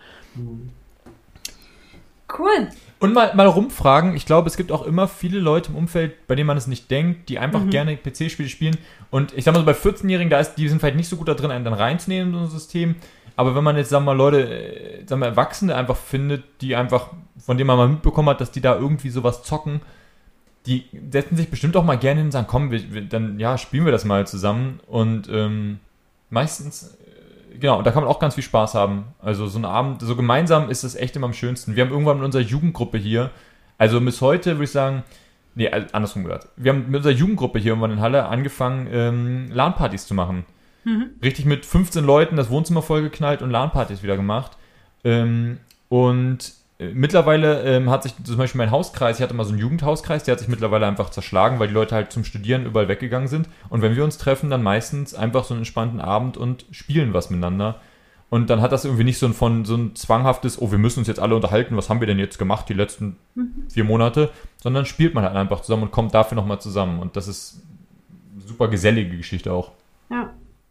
Cool. Und mal rumfragen. Ich glaube, es gibt auch immer viele Leute im Umfeld, bei denen man es nicht denkt, die einfach gerne PC-Spiele spielen. Und ich sag mal so, bei 14-Jährigen, die sind vielleicht nicht so gut da drin, einen dann reinzunehmen in so ein System. Aber wenn man jetzt, sagen wir mal, Leute, Erwachsene einfach findet, die einfach, von denen man mal mitbekommen hat, dass die da irgendwie sowas zocken, die setzen sich bestimmt auch mal gerne hin und sagen, komm, dann spielen wir das mal zusammen. Und meistens... Genau, da kann man auch ganz viel Spaß haben. Also so ein Abend, so gemeinsam ist es echt immer am schönsten. Wir haben irgendwann mit unserer Jugendgruppe hier, also bis heute würde ich sagen, andersrum gesagt. Wir haben mit unserer Jugendgruppe hier irgendwann in Halle angefangen, LAN-Partys zu machen. Richtig mit 15 Leuten das Wohnzimmer vollgeknallt und LAN-Partys wieder gemacht. Und mittlerweile hat sich zum Beispiel mein Hauskreis, ich hatte mal so einen Jugendhauskreis, der hat sich mittlerweile einfach zerschlagen, weil die Leute halt zum Studieren überall weggegangen sind. Und wenn wir uns treffen, dann meistens einfach so einen entspannten Abend und spielen was miteinander. Und dann hat das irgendwie nicht so ein zwanghaftes, wir müssen uns jetzt alle unterhalten, was haben wir denn jetzt gemacht die letzten 4 Monate, sondern spielt man halt einfach zusammen und kommt dafür nochmal zusammen. Und das ist eine super gesellige Geschichte auch. Ja.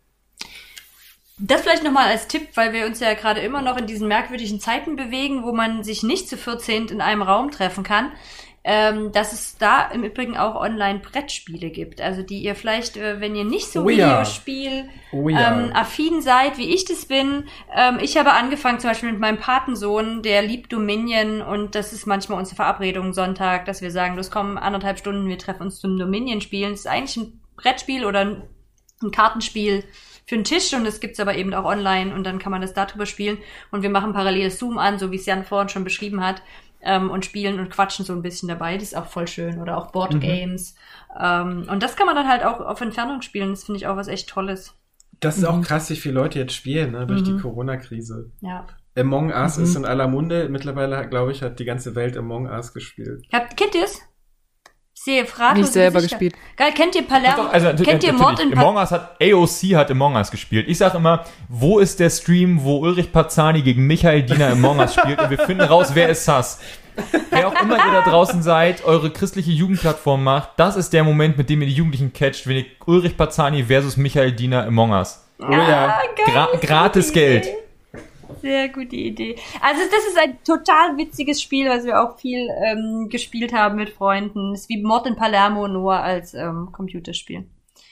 Das vielleicht nochmal als Tipp, weil wir uns ja gerade immer noch in diesen merkwürdigen Zeiten bewegen, wo man sich nicht zu 14 in einem Raum treffen kann, dass es da im Übrigen auch Online-Brettspiele gibt. Also die ihr vielleicht, wenn ihr nicht so Videospiel-affin seid, wie ich das bin. Ich habe angefangen zum Beispiel mit meinem Patensohn, der liebt Dominion und das ist manchmal unsere Verabredung Sonntag, dass wir sagen, los komm, 1,5 Stunden, wir treffen uns zum Dominion spielen. Das ist eigentlich ein Brettspiel oder ein Kartenspiel für einen Tisch und es gibt's aber eben auch online und dann kann man das darüber spielen und wir machen parallel Zoom an, so wie es Jan vorhin schon beschrieben hat, und spielen und quatschen so ein bisschen dabei. Das ist auch voll schön. Oder auch Boardgames. Und das kann man dann halt auch auf Entfernung spielen. Das finde ich auch was echt Tolles. Das ist auch krass, wie viele Leute jetzt spielen, ne, durch die Corona-Krise. Ja. Among Us ist in aller Munde. Mittlerweile, glaube ich, hat die ganze Welt Among Us gespielt. Kennt ihr es? Sehe, fragt nicht selber gespielt. Geil, kennt ihr Palermo? Kennt ihr Mord in Among Us AOC hat Among Us gespielt. Ich sag immer, wo ist der Stream, wo Ulrich Parzani gegen Michael Diener Among Us spielt und wir finden raus, wer ist Sass. Wer auch immer ihr da draußen seid, eure christliche Jugendplattform macht, das ist der Moment, mit dem ihr die Jugendlichen catcht, wenn ihr Ulrich Parzani versus Michael Diener Among Us. Oh ja. Gratis Geld. Sehr gute Idee. Also das ist ein total witziges Spiel, was wir auch viel gespielt haben mit Freunden. Es ist wie Mord in Palermo, nur als Computerspiel.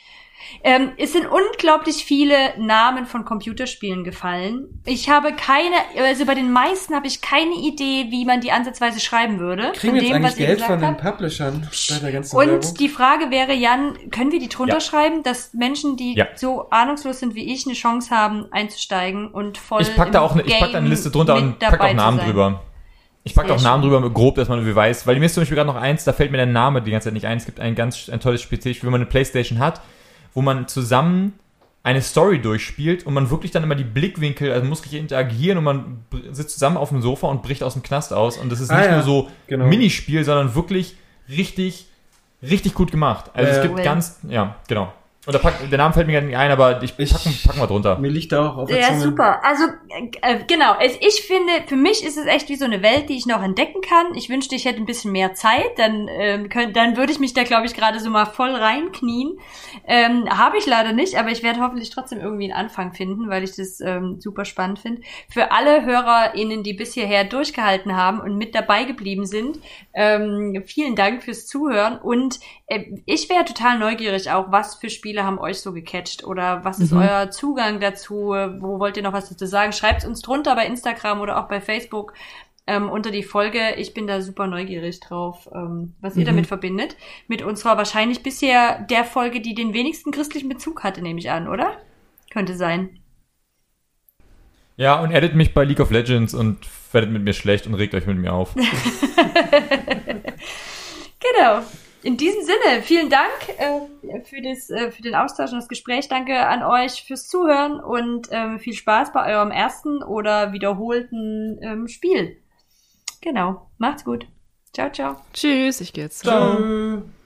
Es sind unglaublich viele Namen von Computerspielen gefallen. Ich habe bei den meisten habe ich keine Idee, wie man die ansatzweise schreiben würde. Kriegen wir jetzt eigentlich Geld von den Publishern bei der ganzen Und Werbung? die Frage wäre, Jan, können wir die drunter schreiben, dass Menschen, die so ahnungslos sind wie ich, eine Chance haben, einzusteigen und voll Ich pack da eine Liste drunter und pack auch Namen drüber. Ich pack auch Namen drüber, grob, dass man irgendwie weiß. Weil mir ist zum Beispiel gerade noch eins, da fällt mir der Name die ganze Zeit nicht ein. Es gibt ein tolles Spiel, wenn man eine Playstation hat, wo man zusammen eine Story durchspielt und man wirklich dann immer die Blickwinkel, also muss richtig interagieren und man sitzt zusammen auf dem Sofa und bricht aus dem Knast aus. Und das ist nicht nur so Minispiel, sondern wirklich richtig, richtig gut gemacht. Also es gibt genau. Und der Name fällt mir gar nicht ein, aber ich pack mal drunter. Mir liegt da auch auf der Zunge. Ja, super. Also, genau. Ich finde, für mich ist es echt wie so eine Welt, die ich noch entdecken kann. Ich wünschte, ich hätte ein bisschen mehr Zeit. Dann würde ich mich da, glaube ich, gerade so mal voll reinknien. Habe ich leider nicht, aber ich werde hoffentlich trotzdem irgendwie einen Anfang finden, weil ich das super spannend finde. Für alle HörerInnen, die bis hierher durchgehalten haben und mit dabei geblieben sind, vielen Dank fürs Zuhören. Und ich wäre total neugierig auch, was für Spiele Spiele haben euch so gecatcht? Oder was ist euer Zugang dazu? Wo wollt ihr noch was dazu sagen? Schreibt uns drunter bei Instagram oder auch bei Facebook unter die Folge. Ich bin da super neugierig drauf, was ihr damit verbindet. Mit unserer wahrscheinlich bisher der Folge, die den wenigsten christlichen Bezug hatte, nehme ich an, oder? Könnte sein. Ja, und addet mich bei League of Legends und werdet mit mir schlecht und regt euch mit mir auf. Genau. In diesem Sinne, vielen Dank für den Austausch und das Gespräch. Danke an euch fürs Zuhören und viel Spaß bei eurem ersten oder wiederholten Spiel. Genau. Macht's gut. Ciao, ciao. Tschüss, ich gehe jetzt. Ciao.